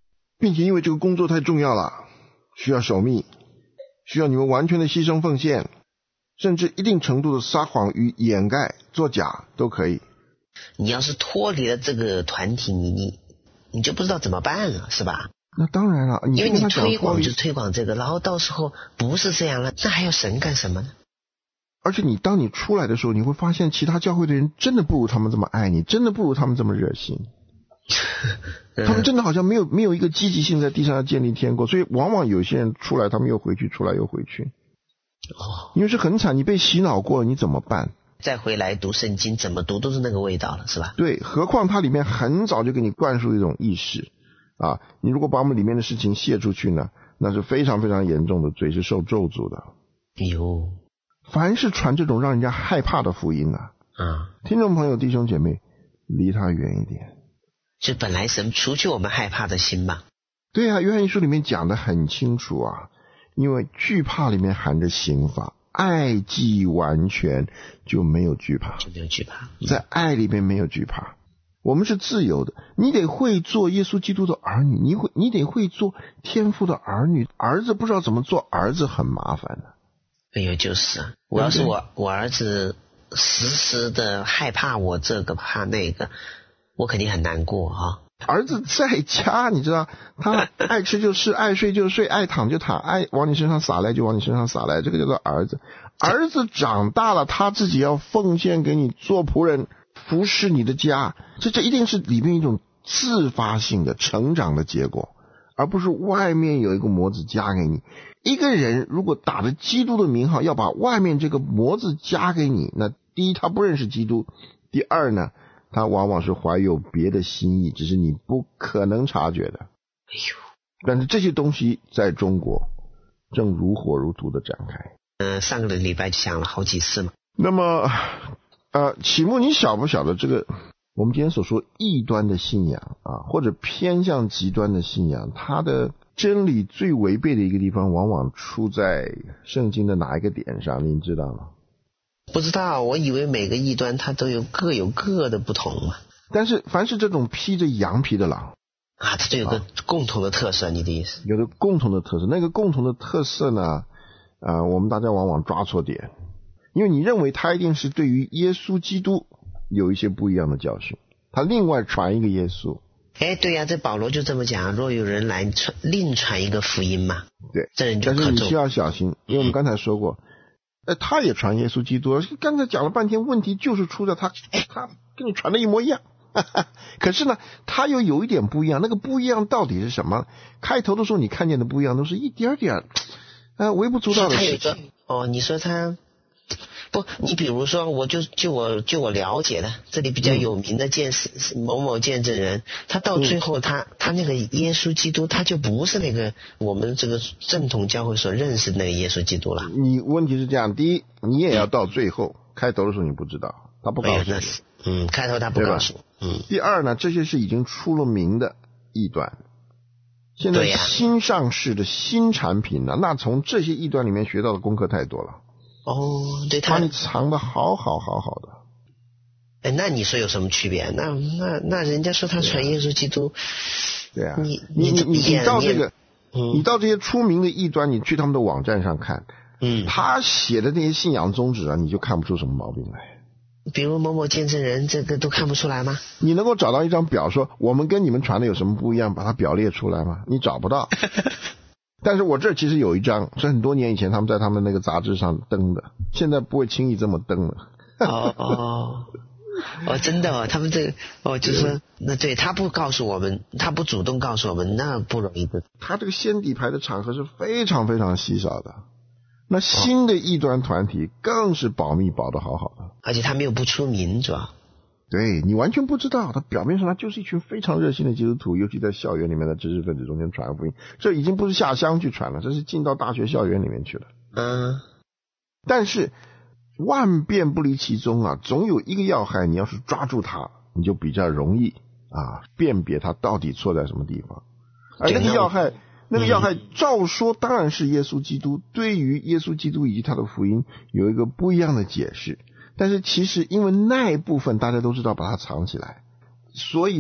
并且因为这个工作太重要了，需要守密，需要你们完全的牺牲奉献，甚至一定程度的撒谎与掩盖作假都可以。 你要是脱离了这个团体，你你你就不知道怎么办了，是吧？ 那当然了，你因为你推广就是推广这个，然后到时候不是这样了，那还要神干什么呢？ 而且你当你出来的时候，你会发现其他教会的人真的不如他们这么爱你，真的不如他们这么热心。他们真的好像没有没有一个积极性在地上要建立天国，所以往往有些人出来，他们又回去，出来又回去。哦，因为是很惨，你被洗脑过了，你怎么办？ 再回来读圣经，怎么读都是那个味道了，是吧？ 对，何况它里面很早就给你灌输一种意识啊，你如果把我们里面的事情泄出去呢，那是非常非常严重的罪，是受咒诅的。 有， 凡是传这种让人家害怕的福音呢，啊，听众朋友弟兄姐妹，离他远一点。 就本来神除去我们害怕的心嘛。 对啊，约翰一书里面讲得很清楚啊，因为惧怕里面含着刑罚，爱既完全就没有惧怕， 就没有惧怕， 在爱里面没有惧怕。我们是自由的，你得会做耶稣基督的儿女，你会你得会做天父的儿女。儿子不知道怎么做儿子很麻烦的。 哎呦，就是啊，我要是我我儿子时时的害怕我这个怕那个，我肯定很难过啊。 儿子在家，你知道，他爱吃就吃，爱睡就睡，爱躺就躺，爱往你身上撒赖就往你身上撒赖，这个叫做儿子。儿子长大了，他自己要奉献给你做仆人，服侍你的家，这这一定是里面一种自发性的成长的结果，而不是外面有一个模子加给你。一个人如果打着基督的名号要把外面这个模子加给你，那第一他不认识基督，第二呢他往往是怀有别的心意，只是你不可能察觉的。 哎呦， 但是这些东西在中国正如火如荼的展开。 嗯、呃，上个礼拜讲了好几次嘛。 那么呃，启幕，你晓不晓得这个我们今天所说异端的信仰啊，或者偏向极端的信仰，它的真理最违背的一个地方往往出在圣经的哪一个点上，您知道吗？ 不知道，我以为每个异端它都有各有各的不同嘛。 但是凡是这种披着羊皮的狼啊，它都有个共同的特色，你的意思？ 有个共同的特色，那个共同的特色呢，呃，我们大家往往抓错点，因为你认为他一定是对于耶稣基督有一些不一样的教训，他另外传一个耶稣。 哎，对呀、啊，这保罗就这么讲，若有人来传另传一个福音嘛， 对， 这人就可重。 但是你需要小心，因为我们刚才说过。嗯呃，他也传耶稣基督，刚才讲了半天，问题就是出在他，他跟你传的一模一样，哈哈，可是呢，他又有一点不一样，那个不一样到底是什么？开头的时候你看见的不一样，都是一点点，呃，微不足道的事情。 哦，你说他不，你比如说，我就就我就我了解的，这里比较有名的见识、嗯、某某见证人，他到最后他、嗯、他那个耶稣基督，他就不是那个我们这个正统教会所认识的那个耶稣基督了。 你问题是这样，第一，你也要到最后，嗯、开头的时候你不知道，他不告诉你， 嗯，开头他不告诉，嗯。 第二呢，这些是已经出了名的异端。现在新上市的新产品呢，那从这些异端里面学到的功课太多了。 哦，对，他把你藏得好好好好的。 哎，那你说有什么区别？那那那人家说他传耶稣基督， 对啊， 你你你你你到这个， 嗯、 你到这些出名的异端，你去他们的网站上看， 嗯， 他写的那些信仰宗旨啊，你就看不出什么毛病来。 比如某某见证人，这个都看不出来吗？ 你能够找到一张表说我们跟你们传的有什么不一样，把它表列出来吗？你找不到。但是我这其实有一张，是很多年以前他们在他们那个杂志上登的，现在不会轻易这么登了。 哦哦哦，真的哦，他们这个哦，就是说，那对他不告诉我们，他不主动告诉我们，那不容易的。 他这个先底牌的场合是非常非常稀少的。那新的异端团体更是保密保得好好的， 而且他没有不出名，主要。 对，你完全不知道，他表面上他就是一群非常热心的基督徒，尤其在校园里面的知识分子中间传福音，这已经不是下乡去传了，这是进到大学校园里面去了。 嗯， 但是万变不离其宗啊，总有一个要害，你要是抓住它，你就比较容易啊辨别它到底错在什么地方。而那个要害，那个要害照说当然是耶稣基督，对于耶稣基督以及他的福音有一个不一样的解释。但是其实因为那一部分大家都知道把它藏起来，所以呢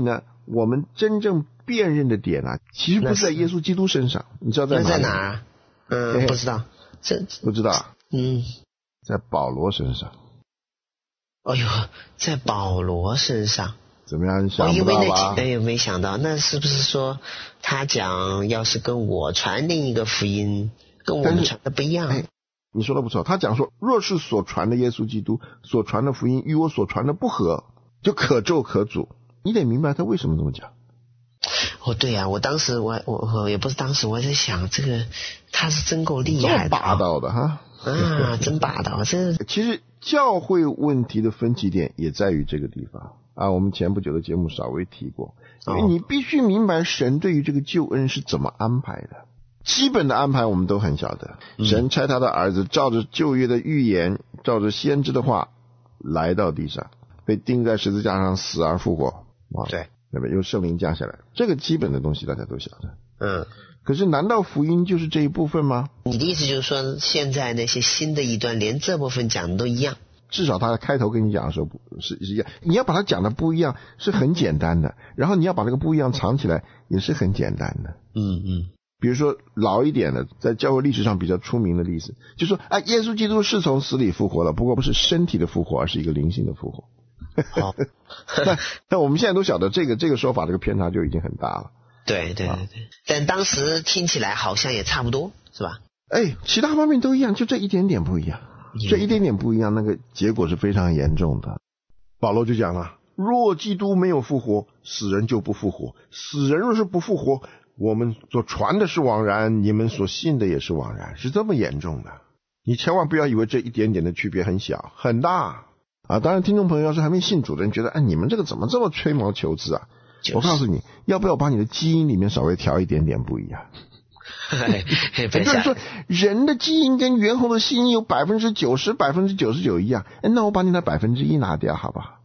我们真正辨认的点啊，其实不是在耶稣基督身上，你知道在哪里？ 那在哪儿？嗯、呃，不知道，这不知道。 嗯， 在保罗身上。 哎呦，在保罗身上。 怎么样？想不到吧？ 哎呦，没想到，那是不是说他讲，要是跟我传另一个福音，跟我们传的不一样？ 哎，你说的不错。他讲说，若是所传的耶稣基督所传的福音与我所传的不合，就可咒可诅。你得明白他为什么这么讲。 哦，对呀、啊，我当时我我我也不是当时我在想，这个他是真够厉害的， 霸道的哈啊，真霸道。这其实教会问题的分歧点也在于这个地方啊。我们前不久的节目稍微提过，因为你必须明白神对于这个救恩是怎么安排的。基本的安排我们都很晓得，神差他的儿子照着旧约的预言，照着先知的话来到地上，被钉在十字架上死而复活啊。 对， 那么由圣灵降下来，这个基本的东西大家都晓得。 嗯， 可是难道福音就是这一部分吗？ 你的意思就是说，现在那些新的异端连这部分讲的都一样？ 至少他开头跟你讲的时候不是是一样，你要把它讲的不一样是很简单的，然后你要把这个不一样藏起来也是很简单的。 嗯嗯， 比如说老一点的，在教会历史上比较出名的例子，就说哎，耶稣基督是从死里复活了，不过不是身体的复活，而是一个灵性的复活。 好， 那那我们现在都晓得这个这个说法，这个偏差就已经很大了。 对对对对，啊、但当时听起来好像也差不多，是吧？ 哎，其他方面都一样，就这一点点不一样。这一点点不一样，那个结果是非常严重的。保罗就讲了，若基督没有复活，死人就不复活，死人若是不复活，我们所传的是枉然，你们所信的也是枉然，是这么严重的。你千万不要以为这一点点的区别很小，很大啊！当然听众朋友要是还没信主的人觉得，哎，你们这个怎么这么吹毛求疵啊、就是、我告诉你，要不要把你的基因里面稍微调一点点不一样。很多人说人的基因跟猿猴的基因有百分之九十百分之九十九一样，那我把你那百分之一拿掉好不好？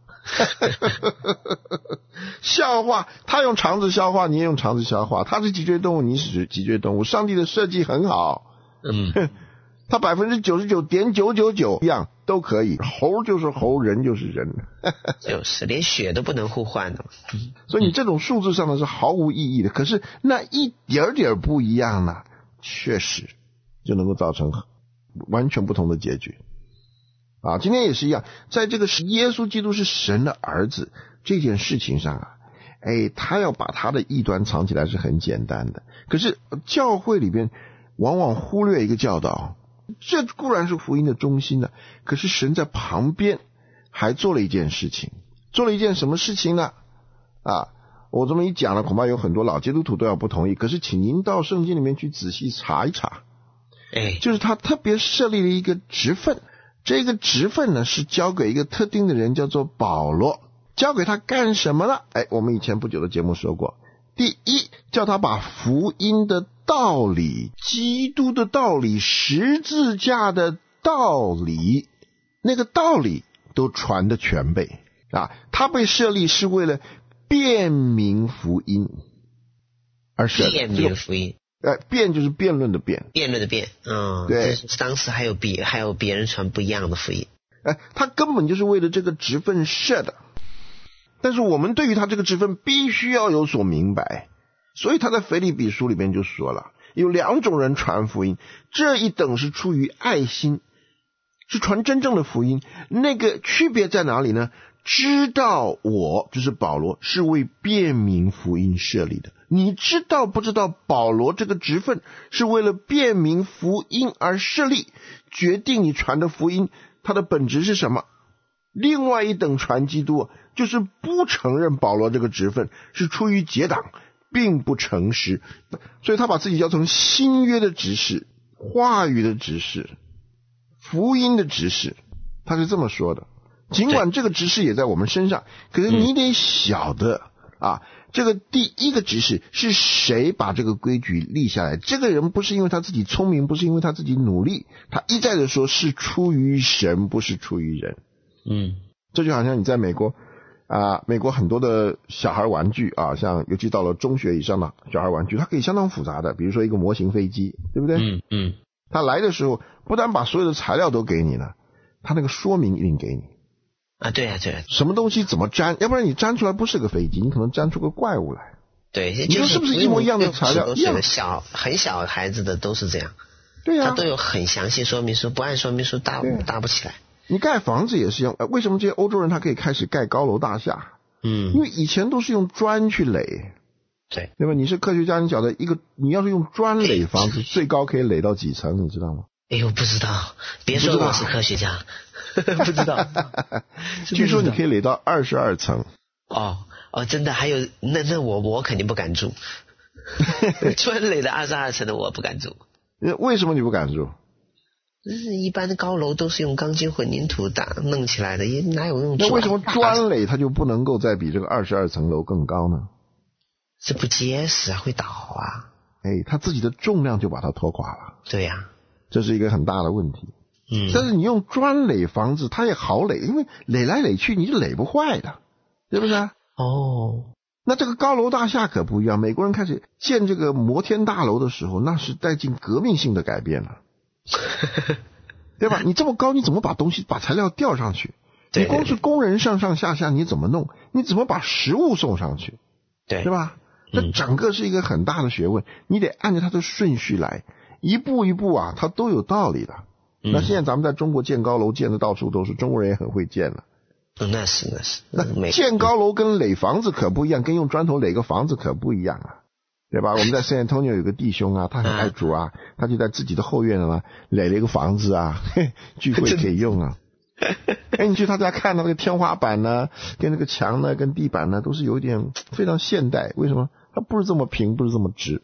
消化，他用肠子消化，你也用肠子消化，他是脊椎动物，你是脊椎动物，上帝的设计很好。嗯，他百分之九十九点九九九一样都可以，猴就是猴，人就是人。 就是连血都不能互换的。 所以你这种数字上的是毫无意义的，可是那一点点不一样呢，确实就能够造成完全不同的结局。啊，今天也是一样，在这个耶稣基督是神的儿子这件事情上啊，哎，他要把他的异端藏起来是很简单的。可是教会里边往往忽略一个教导，这固然是福音的中心呢，可是神在旁边还做了一件事情，做了一件什么事情呢？啊，我这么一讲了，恐怕有很多老基督徒都要不同意。可是，请您到圣经里面去仔细查一查， 哎， 就是他特别设立了一个职分，这个职分呢是交给一个特定的人，叫做保罗。交给他干什么呢？哎，我们以前不久的节目说过，第一，叫他把福音的道理、基督的道理、十字架的道理，那个道理都传得全备啊。他被设立是为了辩明福音而设立。 辩明福音， 呃，辩就是辩论的辩， 辩论的辩，嗯， 对， 当时还有别还有别人传不一样的福音， 哎，他根本就是为了这个职分设的。但是我们对于他这个职分必须要有所明白，所以他在腓立比书里面就说了，有两种人传福音，这一等是出于爱心，是传真正的福音。那个区别在哪里呢？知道我就是保罗是为辩明福音设立的，你知道不知道保罗这个职分是为了辩明福音而设立，决定你传的福音它的本质是什么。另外一等传基督就是不承认保罗这个职分，是出于结党，并不诚实，所以他把自己叫成新约的执事、话语的执事、福音的执事，他是这么说的。尽管这个执事也在我们身上，可是你得晓得、嗯、啊，这个第一个执事是谁把这个规矩立下来，这个人不是因为他自己聪明，不是因为他自己努力，他一再的说是出于神，不是出于人。 嗯， 这就好像你在美国啊，美国很多的小孩玩具啊，像尤其到了中学以上的小孩玩具，它可以相当复杂的，比如说一个模型飞机，对不对？ 嗯嗯， 他来的时候不但把所有的材料都给你了，他那个说明一定给你啊，对啊，对啊， 什么东西怎么粘，要不然你粘出来不是个飞机，你可能粘出个怪物来。 对， 你说是不是一模一样的材料？ 一样，小很小孩子的都是这样。 对呀、啊， 他都有很详细说明书，不按说明书搭搭不起来。 你盖房子也是一样，呃，为什么这些欧洲人他可以开始盖高楼大厦？ 嗯， 因为以前都是用砖去垒。 对， 对吧？你是科学家，你晓得一个，你要是用砖垒房子，最高可以垒到几层，你知道吗？ 哎呦，不知道，别说我是科学家，不知道。 据说你可以垒到二十二层。 哦哦，真的？还有那那我我肯定不敢住，砖垒的二十二层的我不敢住。 为什么你不敢住？ 一般的高楼都是用钢筋混凝土打弄起来的，也哪有用？ 那为什么砖垒它就不能够再比这个二十二层楼更高呢？ 这不结实啊，会倒啊。 哎，它自己的重量就把它拖垮了。 对呀、啊， 这是一个很大的问题。 嗯， 但是你用砖垒房子，它也好垒，因为垒来垒去你是垒不坏的，对不对？ 哦， 那这个高楼大厦可不一样，美国人开始建这个摩天大楼的时候，那是带进革命性的改变了，对吧？你这么高，你怎么把东西把材料吊上去？ 对对对， 你光是工人上上下下你怎么弄？你怎么把食物送上去？ 对， 对吧？这整个是一个很大的学问，嗯、你得按照它的顺序来，一步一步啊，它都有道理的。嗯、那现在咱们在中国建高楼建的到处都是，中国人也很会建了。 嗯、那是那是。 那建高楼跟垒房子可不一样，跟用砖头垒个房子可不一样啊，对吧？我们在San Antonio有个弟兄啊，他很爱主啊，他就在自己的后院啊垒了一个房子啊，嘿聚会可以用啊。哎，你去他家看那个天花板呢，跟那个墙呢，跟地板呢，都是有一点非常现代。为什么？它不是这么平，不是这么直，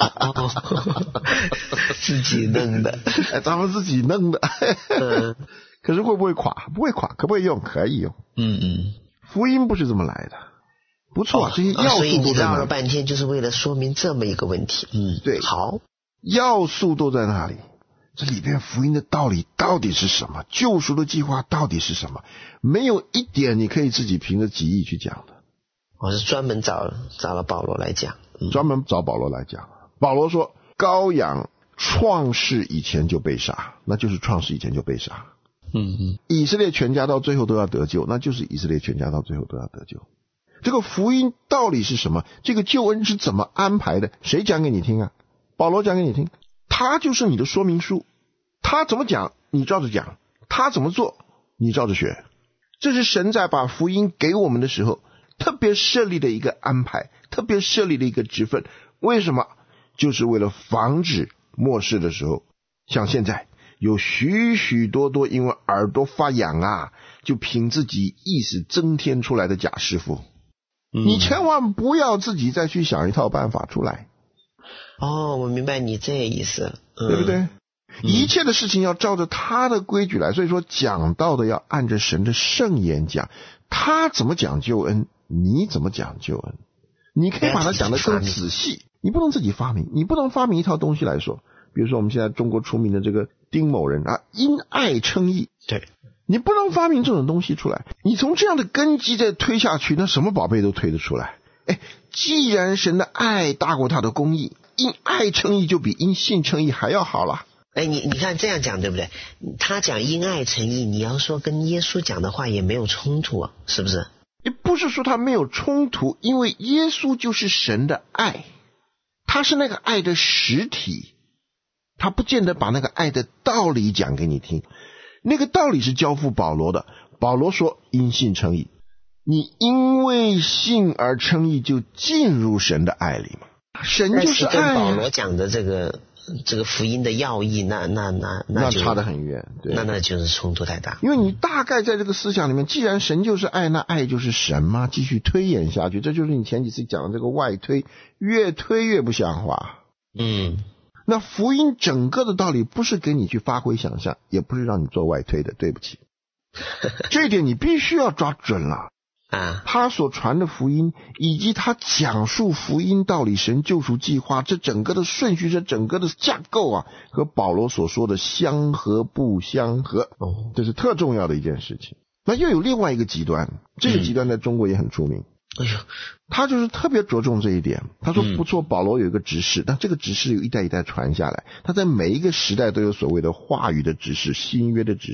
自己弄的， 哎，咱们自己弄的。 嗯， 可是会不会垮？不会垮，可不可以用？可以用。 嗯嗯， 福音不是这么来的。不错， 哦、 这些要素都在那。 所以你绕了半天，就是为了说明这么一个问题。 嗯，对， 好， 要素都在那里。这里边福音的道理到底是什么？救赎的计划到底是什么？没有一点你可以自己凭着己意去讲的。 我是专门找找了保罗来讲， 嗯、专门找保罗来讲。保罗说，羔羊创世以前就被杀，那就是创世以前就被杀。 嗯嗯， 以色列全家到最后都要得救，那就是以色列全家到最后都要得救。这个福音道理是什么？这个救恩是怎么安排的？谁讲给你听啊？保罗讲给你听。他就是你的说明书，他怎么讲你照着讲，他怎么做你照着学。这是神在把福音给我们的时候特别设立的一个安排，特别设立的一个职分。为什么？就是为了防止末世的时候，像现在有许许多多因为耳朵发痒啊，就凭自己意思增添出来的假师傅。嗯、你千万不要自己再去想一套办法出来。 哦，我明白你这意思， 嗯、对不对？ 嗯、 一切的事情要照着他的规矩来，所以说讲道的要按着神的圣言讲，他怎么讲救恩，你怎么讲救恩，你可以把它讲得更仔细，你不能自己发明，你不能发明一套东西来说。比如说我们现在中国出名的这个丁某人啊，因爱称义， 对， 你不能发明这种东西出来，你从这样的根基再推下去，那什么宝贝都推得出来。哎，既然神的爱大过他的公义，因爱称义就比因信称义还要好了。 哎，你你看这样讲对不对？他讲因爱称义，你要说跟耶稣讲的话也没有冲突啊，是不是？ 也不是说他没有冲突，因为耶稣就是神的爱，他是那个爱的实体，他不见得把那个爱的道理讲给你听，那个道理是交付保罗的。保罗说因信称义，你因为信而称义，就进入神的爱里嘛。神就是爱、啊、 跟保罗讲的这个这个福音的要义，那那那那就那差得很远，对， 那那就是冲突太大。 因为你大概在这个思想里面，既然神就是爱，那爱就是神嘛，继续推演下去，这就是你前几次讲的这个外推，越推越不像话。 嗯， 那福音整个的道理不是给你去发挥想象，也不是让你做外推的，对不起。这一点你必须要抓准了。 啊， 他所传的福音以及他讲述福音道理神救赎计划，这整个的顺序，这整个的架构啊，和保罗所说的相合不相合， 哦， 这是特重要的一件事情。那又有另外一个极端，这个极端在中国也很出名。 哎呦， 他就是特别着重这一点。他说不错，保罗有一个执事，但这个执事有一代一代传下来，他在每一个时代都有所谓的话语的执事，新约的执事。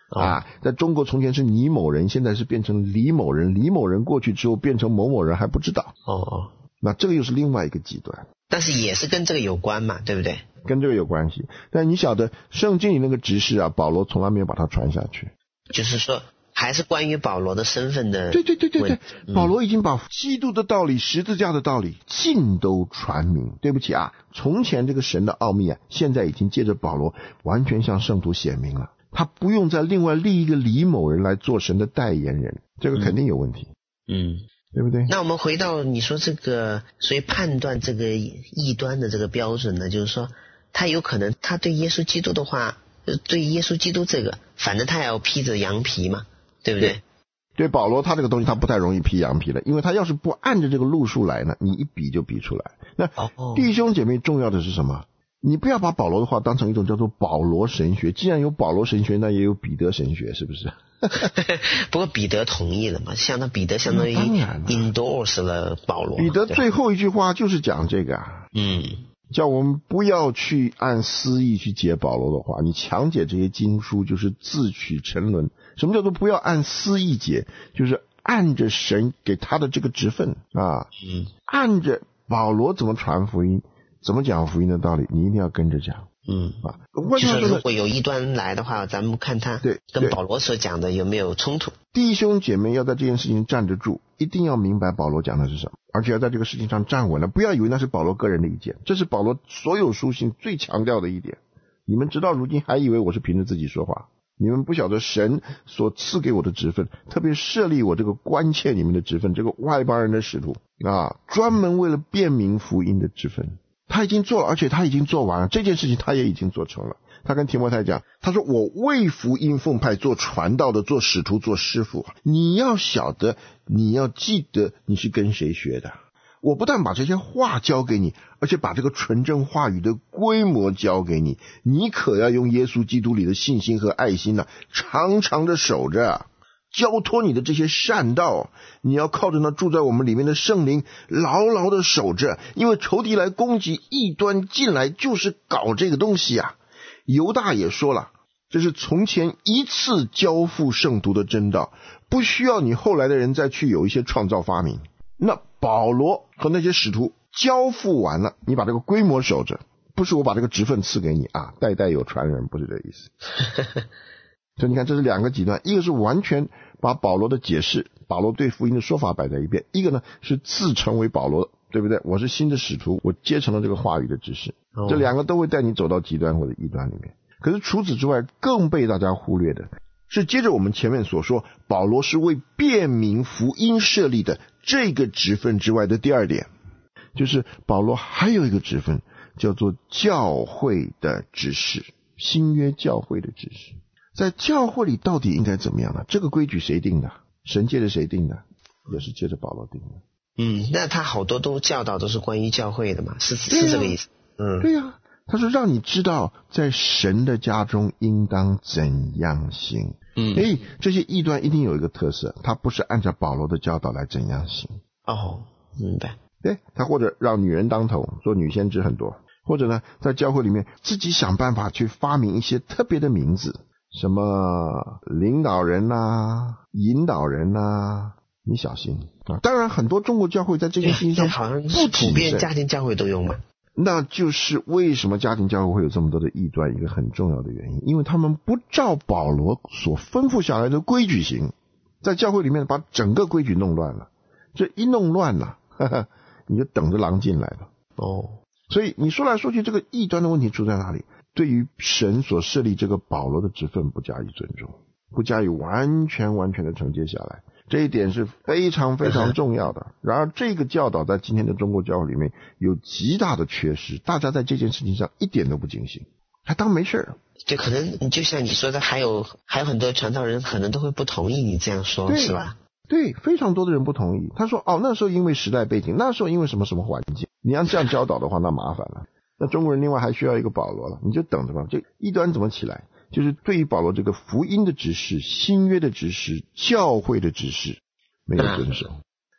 哦、啊，在中国从前是倪某人，现在是变成李某人，李某人过去之后变成某某人还不知道。 哦哦， 那这个又是另外一个极端。 但是也是跟这个有关嘛，对不对？ 跟这个有关系。但你晓得圣经里那个执事啊，保罗从来没有把它传下去。 就是说还是关于保罗的身份的。 对对对对对、 嗯、 保罗已经把基督的道理、十字架的道理尽都传明。对不起啊，从前这个神的奥秘啊，现在已经借着保罗完全向圣徒显明了。他不用再另外立一个李某人来做神的代言人，这个肯定有问题。 嗯， 对不对？ 那我们回到你说这个，所以判断这个异端的这个标准呢，就是说他有可能他对耶稣基督的话，对耶稣基督这个，反正他也要披着羊皮嘛，对不对？ 对，对保罗他这个东西他不太容易披羊皮了，因为他要是不按着这个路数来呢，你一比就比出来。那、哦、弟兄姐妹，重要的是什么？你不要把保罗的话当成一种叫做保罗神学，既然有保罗神学，那也有彼得神学，是不是？ 不过彼得同意了嘛，相当彼得相当于 endorse 了保罗。 彼得最后一句话就是讲这个啊， 嗯， 叫我们不要去按私意去解保罗的话，你强解这些经书就是自取沉沦。什么叫做不要按私意解？就是按着神给他的这个职分啊， 嗯， 按着保罗怎么传福音，怎么讲福音的道理，你一定要跟着讲。 嗯啊，就是如果有异端来的话，咱们看他跟保罗所讲的有没有冲突。 弟兄姐妹要在这件事情站得住，一定要明白保罗讲的是什么，而且要在这个事情上站稳了。不要以为那是保罗个人的意见，这是保罗所有书信最强调的一点。你们直到如今还以为我是凭着自己说话，你们不晓得神所赐给我的职分，特别设立我这个关切你们的职分，这个外邦人的使徒啊，专门为了辨明福音的职分。他已经做了，而且他已经做完了这件事情，他也已经做成了。他跟提摩太讲，他说我为福音奉派做传道的，做使徒，做师傅。你要晓得，你要记得你是跟谁学的。我不但把这些话教给你，而且把这个纯正话语的规模教给你，你可要用耶稣基督里的信心和爱心呢、啊，常常的守着。交托你的这些善道，你要靠着那住在我们里面的圣灵牢牢的守着，因为仇敌来攻击，异端进来就是搞这个东西啊。犹大也说了，这是从前一次交付圣徒的真道，不需要你后来的人再去有一些创造发明。那保罗和那些使徒交付完了，你把这个规模守着，不是我把这个职分赐给你啊，代代有传人，不是这个意思。所以你看，这是两个极端，一个是完全把保罗的解释，保罗对福音的说法摆在一边，一个呢是自称为保罗，对不对？我是新的使徒，我接成了这个话语的指示、哦、这两个都会带你走到极端或者异端里面。可是除此之外，更被大家忽略的是，接着我们前面所说，保罗是为辨明福音设立的这个职分之外的第二点，就是保罗还有一个职分，叫做教会的执事，新约教会的执事。在教会里到底应该怎么样呢？这个规矩谁定的？神借着谁定的？也是借着保罗定的。 嗯，那他好多都教导都是关于教会的嘛，是是这个意思。嗯， 对呀、啊，他说让你知道在神的家中应当怎样行。 嗯， 所以这些异端一定有一个特色，他不是按照保罗的教导来怎样行。 哦，明白。 对，他或者让女人当头，做女先知很多，或者呢，在教会里面自己想办法去发明一些特别的名字。什么领导人啊，引导人啊，你小心啊！当然很多中国教会在这件事情上好像不普遍，家庭教会都用嘛。 那就是为什么家庭教会会有这么多的异端，一个很重要的原因，因为他们不照保罗所吩咐下来的规矩行，在教会里面把整个规矩弄乱了，这一弄乱了，呵呵，你就等着狼进来了。 哦， 所以你说来说去，这个异端的问题出在哪里？对于神所设立这个保罗的职分不加以尊重，不加以完全完全的承接下来，这一点是非常非常重要的。然而这个教导在今天的中国教会里面有极大的缺失，大家在这件事情上一点都不警醒，还当没事。 就可能就像你说的，还有还有很多传道人可能都会不同意你这样说，是吧？ 对，非常多的人不同意。他说哦，那时候因为时代背景，那时候因为什么什么环境，你要这样教导的话那麻烦了。那中国人另外还需要一个保罗了，你就等着吧。这异端怎么起来？就是对于保罗这个福音的指示、新约的指示、教会的指示没有遵守，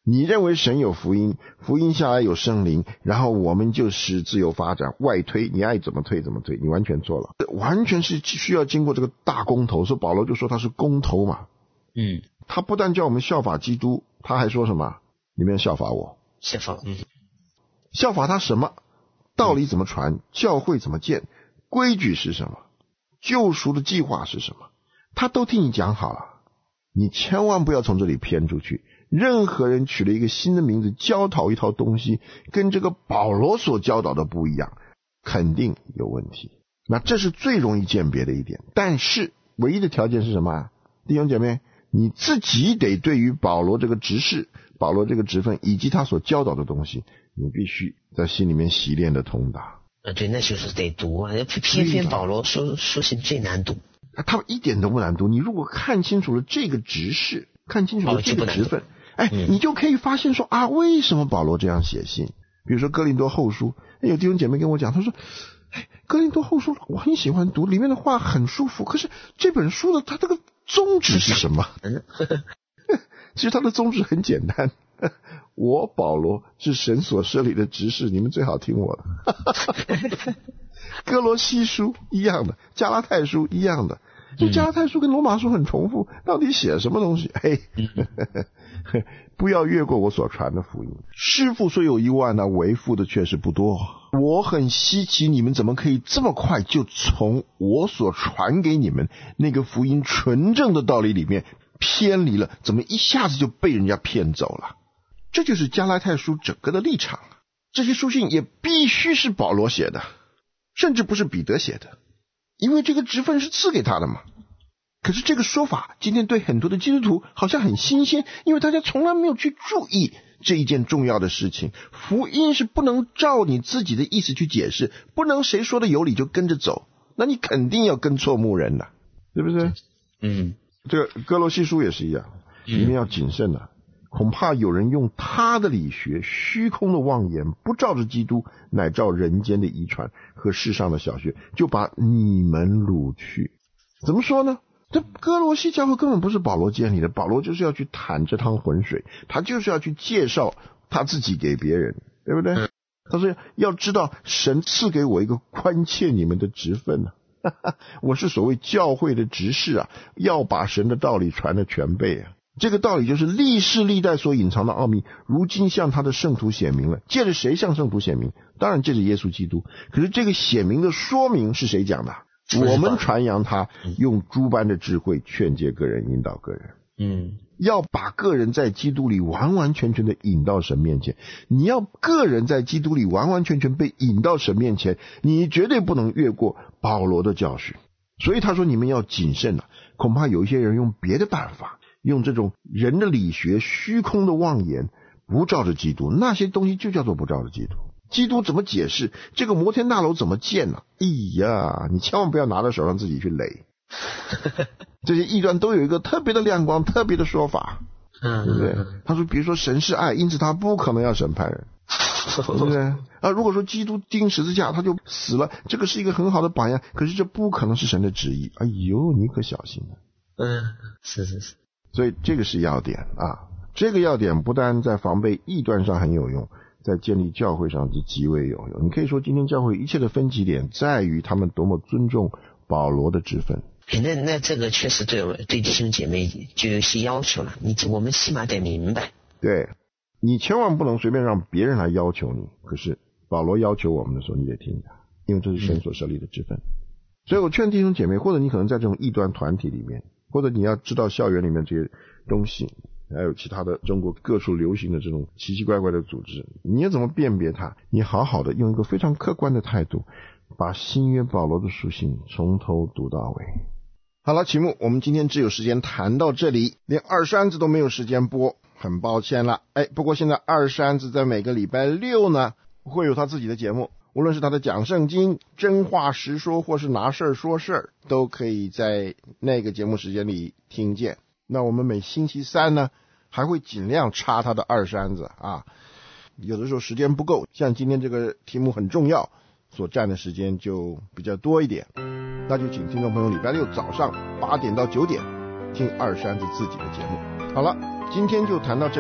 你认为神有福音，福音下来有圣灵，然后我们就使自由发展，外推，你爱怎么推怎么推，你完全错了，完全是需要经过这个大公头。所以保罗就说他是公头嘛， 嗯， 他不但叫我们效法基督，他还说什么？你们要效法我， 效法，嗯， 效法他什么？道理怎么传？教会怎么建？规矩是什么？救赎的计划是什么？他都替你讲好了，你千万不要从这里偏出去。任何人取了一个新的名字，教导一套东西，跟这个保罗所教导的不一样，肯定有问题。那这是最容易鉴别的一点。但是唯一的条件是什么啊？弟兄姐妹，你自己得对于保罗这个职事，保罗这个职分以及他所教导的东西，你必须在心里面习练的通达。 啊，对，那就是得读啊，偏偏保罗书书信最难读。 他们一点都不难读，你如果看清楚了这个职事，看清楚了这个职分，哎、嗯，你就可以发现说啊，为什么保罗这样写信？比如说哥林多后书，有弟兄姐妹跟我讲，他说，哎，哥林多后书我很喜欢读，里面的话很舒服，可是这本书的它这个宗旨是什么？其实它的宗旨很简单，我保罗是神所设立的执事，你们最好听我的。哥罗西书一样的，加拉太书一样的，就加拉太书跟罗马书很重复，到底写什么东西？嘿，不要越过我所传的福音。师傅虽有一万呢、啊，为父的却是不多。我很稀奇，你们怎么可以这么快就从我所传给你们那个福音纯正的道理里面偏离了？怎么一下子就被人家骗走了？这就是加拉太书整个的立场。这些书信也必须是保罗写的，甚至不是彼得写的，因为这个职分是赐给他的嘛。可是这个说法今天对很多的基督徒好像很新鲜，因为大家从来没有去注意这一件重要的事情。福音是不能照你自己的意思去解释，不能谁说的有理就跟着走，那你肯定要跟错牧人的，对不对？ 嗯， 这个哥罗西书也是一样，里面要谨慎的，恐怕有人用他的理学虚空的妄言，不照着基督，乃照人间的遗传和世上的小学，就把你们掳去。怎么说呢？这哥罗西教会根本不是保罗建立的，保罗就是要去淌这趟浑水，他就是要去介绍他自己给别人，对不对？他说要知道神赐给我一个关切你们的职分啊，我是所谓教会的执事啊，要把神的道理传得全备啊。这个道理就是历世历代所隐藏的奥秘，如今向他的圣徒显明了。借着谁向圣徒显明？当然借着耶稣基督。可是这个显明的说明是谁讲的？我们传扬他，用诸般的智慧劝诫个人，引导个人。 嗯， 要把个人在基督里完完全全的引到神面前。你要个人在基督里完完全全被引到神面前，你绝对不能越过保罗的教训。所以他说你们要谨慎了、啊，恐怕有一些人用别的办法，用这种人的理学虚空的妄言，不照着基督，那些东西就叫做不照着基督。基督怎么解释？这个摩天大楼怎么建呢、啊？哎呀，你千万不要拿在手上自己去垒。这些异端都有一个特别的亮光，特别的说法， 嗯， 对不对？他说，比如说神是爱，因此他不可能要审判人，对不对？啊，如果说基督钉十字架他就死了，这个是一个很好的榜样，可是这不可能是神的旨意。哎呦，你可小心了。 嗯，是是是。 所以这个是要点啊，这个要点不但在防备异端上很有用，在建立教会上是极为有用。你可以说今天教会一切的分歧点在于他们多么尊重保罗的职分。 那那这个确实对我对弟兄姐妹就有些要求了，你我们起码得明白。 对，你千万不能随便让别人来要求你，可是保罗要求我们的时候你得听他，因为这是神所设立的职分、嗯、所以我劝弟兄姐妹，或者你可能在这种异端团体里面，或者你要知道校园里面这些东西，还有其他的中国各处流行的这种奇奇怪怪的组织，你要怎么辨别它？你好好的用一个非常客观的态度，把新约保罗的书信从头读到尾。好了，启幕，我们今天只有时间谈到这里，连二十安子都没有时间播，很抱歉了。哎，不过现在二十安子在每个礼拜六呢会有他自己的节目，无论是他的讲圣经、真话实说，或是拿事儿说事儿，都可以在那个节目时间里听见。那我们每星期三呢还会尽量插他的二十安子啊，有的时候时间不够，像今天这个题目很重要，所占的时间就比较多一点，那就请听众朋友礼拜六早上八点到九点听二十安子自己的节目。好了，今天就谈到这里，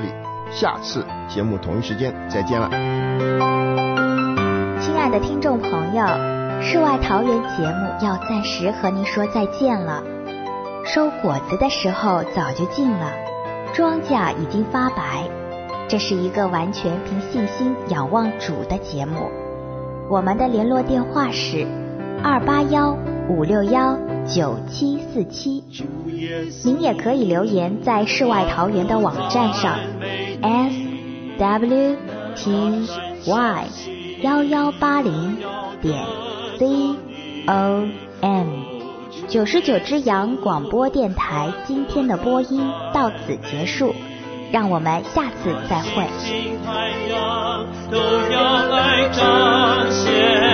下次节目同一时间再见了。 亲爱的听众朋友，世外桃源节目要暂时和您说再见了。收果子的时候早就近了，庄稼已经发白，这是一个完全凭信心仰望主的节目。我们的联络电话是二八幺五六幺九七四七，您也可以留言在世外桃源的网站上 s w t y 一一八零点 c o m。九十九只羊广播电台今天的播音到此结束，让我们下次再会。 都要来彰显